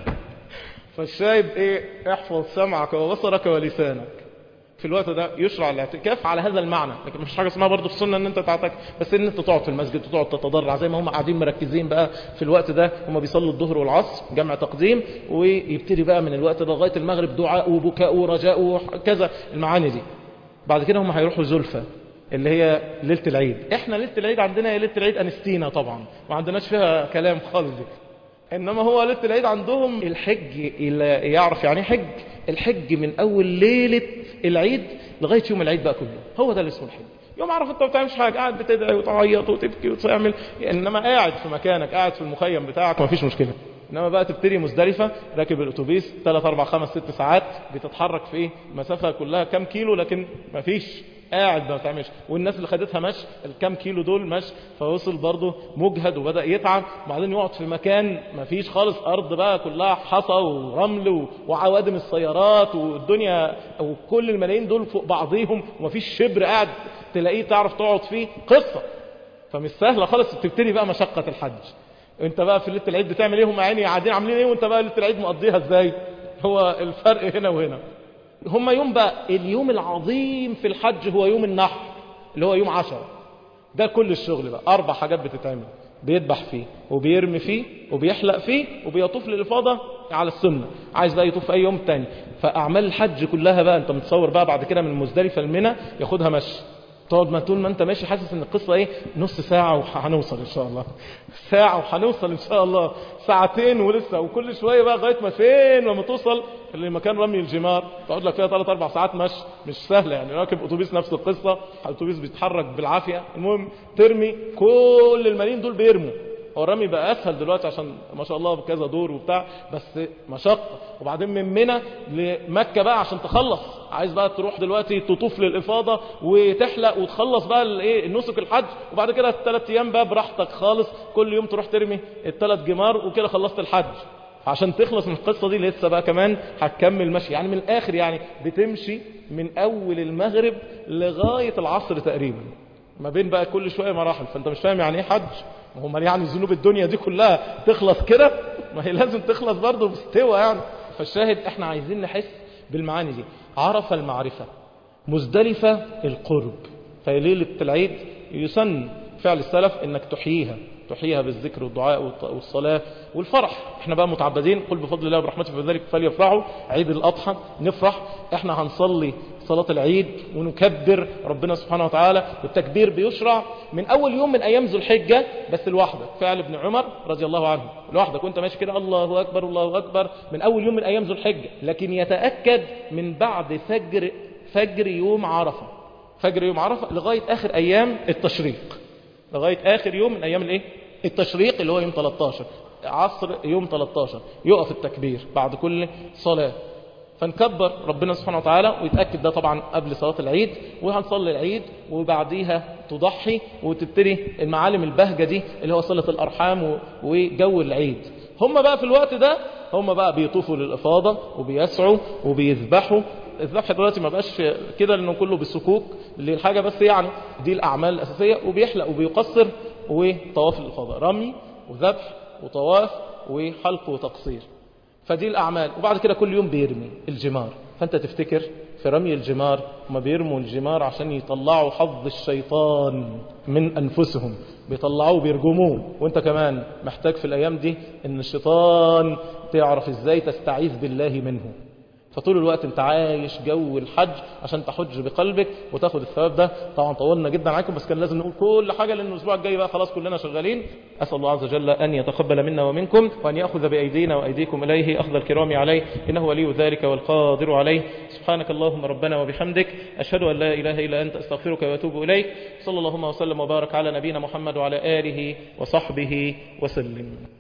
فالشايب ايه، احفظ سمعك وبصرك ولسانك. في الوقت ده يشرع الاعتكاف على هذا المعنى، لكن مش حاجة اسمها برضه في السنة ان انت تعتكف، بس ان انت تقعد في المسجد وتقعد تتضرع زي ما هم قاعدين مركزين بقى في الوقت ده. هم بيصلوا الظهر والعصر جمع تقديم، ويبتدي بقى من الوقت ده لغاية المغرب دعاء وبكاء ورجاء وكذا المعاني دي. بعد كده هم هيروحوا زلفة اللي هي ليلة العيد. احنا ليلة العيد عندنا هي ليلة العيد أنستينا طبعا، ما عندناش فيها كلام خالص دي. انما هو ليلة العيد عندهم الحج، اللي يعرف يعني حج، الحج من اول ليلة العيد لغاية يوم العيد بقى كله، هو ده اللي اسمه الحج. يوم عرفة انت ما بتعملش حاجة، قاعد بتدعي وتعيط وتبكي وتعمل، انما قاعد في مكانك، قاعد في المخيم بتاعك ما فيش مشكلة. انما بقى تبتدي مزدلفة، راكب الاتوبيس ثلاث أربع خمس ست ساعات، بتتحرك في ايه مسافة كلها كام كيلو، لكن ما فيش، قاعد ما بتعملش. والناس اللي خدتها مشي الكام كيلو دول مشي، فوصل برضه مجهد وبدأ يتعب، وبعدين يقعد في مكان ما فيش خالص، أرض بقى كلها حصى ورمل وعوادم السيارات والدنيا، وكل الملايين دول فوق بعضيهم وما فيش شبر قاعد تلاقيه تعرف تقعد فيه، قصة. فمش سهلة خالص. تبتدي بقى مشقة الحج. انت بقى في ليلة العيد بتعمل ايه؟ هم عيني قاعدين عاملين ايه وانت بقى ليلة العيد مقضيها ازاي؟ هو الفرق هنا وهنا. هم يوم بقى اليوم العظيم في الحج هو يوم النحر، اللي هو يوم عشرة. ده كل الشغل بقى، أربع حاجات بتتعمل، بيذبح فيه وبيرمي فيه وبيحلق فيه وبيطوف للإفاضة على السنة. عايز بقى يطوف أي يوم تاني. فأعمال الحج كلها بقى أنت متصور بقى بعد كده من مزدلفة المنى ياخدها مشي، تقعد ما طول ما انت ماشي حاسس ان القصة ايه، نص ساعة وهنوصل ان شاء الله، ساعة وهنوصل ان شاء الله، ساعتين ولسه، وكل شوية بقى لغاية ما فين لما توصل لمكان رمي الجمار، تقعد لك فيها ثلاث أربع ساعات مشي، مش سهلة يعني. راكب اتوبيس نفس القصة، الاتوبيس بيتحرك بالعافية. المهم ترمي، كل الملايين دول بيرموا. هو الرمي بقى اسهل دلوقتي عشان ما شاء الله بكذا دور وبتاع، بس مشقة. وبعدين من منى لمكة بقى عشان تخلص، عايز بقى تروح دلوقتي تطوف للإفاضة وتحلق وتخلص بقى الايه النسك الحج، وبعد كده الثلاث ايام بقى براحتك خالص، كل يوم تروح ترمي الثلاث جمار وكده خلصت الحج. عشان تخلص من القصة دي لسه بقى كمان هتكمل مشي، يعني من الآخر يعني بتمشي من أول المغرب لغاية العصر تقريبا، ما بين بقى كل شوية مراحل. فأنت مش فاهم يعني ايه حج، هم يعني ذنوب الدنيا دي كلها تخلص كده؟ ما هي لازم تخلص برضه بستوى يعني. فالشاهد احنا عايزين نحس بالمعاني دي. عرفة المعرفة، مزدلفة القرب. فليلة العيد يسن فعل السلف انك تحييها، تحييها بالذكر والدعاء والصلاة والفرح. احنا بقى متعبدين، قل بفضل الله وبرحمته فذلك فليفرحوا. عيد الأضحى نفرح، احنا هنصلي صلاة العيد ونكبر ربنا سبحانه وتعالى. والتكبير بيشرع من أول يوم من أيام ذو الحجة، بس لوحدك. فعل ابن عمر رضي الله عنه، لوحدك وانت ماشي كده الله أكبر الله أكبر من أول يوم من أيام ذو الحجة. لكن يتأكد من بعد فجر فجر يوم عرفة، فجر يوم عرفة لغاية آخر أيام التشريق، لغاية آخر يوم من أيام الإيه؟ التشريق اللي هو يوم ثلاثة عشر. عصر يوم تلتاشر يقف التكبير بعد كل صلاة، فنكبر ربنا سبحانه وتعالى، ويتأكد ده طبعا قبل صلاة العيد، وهنصلي العيد وبعديها تضحي وتبتدي المعالم البهجة دي اللي هو صلة الأرحام وجو العيد. هم بقى في الوقت ده هم بقى بيطوفوا للإفاضة وبيسعوا وبيذبحوا. الذبح دلوقتي ما بقاش كده لأنه كله بالسكوك للحاجة بس، يعني دي الأعمال الأساسية، وبيحلق وبيقصر وطواف الإفاضة، رمي وذبح وطواف وحلق وتقصير، فدي الأعمال. وبعد كده كل يوم بيرمي الجمار، فأنت تفتكر في رمي الجمار ما بيرموا الجمار عشان يطلعوا حظ الشيطان من أنفسهم، بيطلعوه بيرجموه، وانت كمان محتاج في الأيام دي ان الشيطان تعرف ازاي تستعيذ بالله منه. فطول الوقت انت عايش جو الحج عشان تحج بقلبك وتاخد الثواب ده. طبعا طولنا جدا عليكم، بس كان لازم نقول كل حاجة لأن الأسبوع الجاي بقى خلاص كلنا شغالين. أسأل الله عز وجل أن يتقبل منا ومنكم، وأن يأخذ بأيدينا وأيديكم إليه أخذ الكرام عليه، إنه ولي ذلك والقادر عليه. سبحانك اللهم ربنا وبحمدك، أشهد أن لا إله إلا أنت، أستغفرك وأتوب إليك. صلى اللهم وسلم وبارك على نبينا محمد وعلى آله وصحبه وسلم.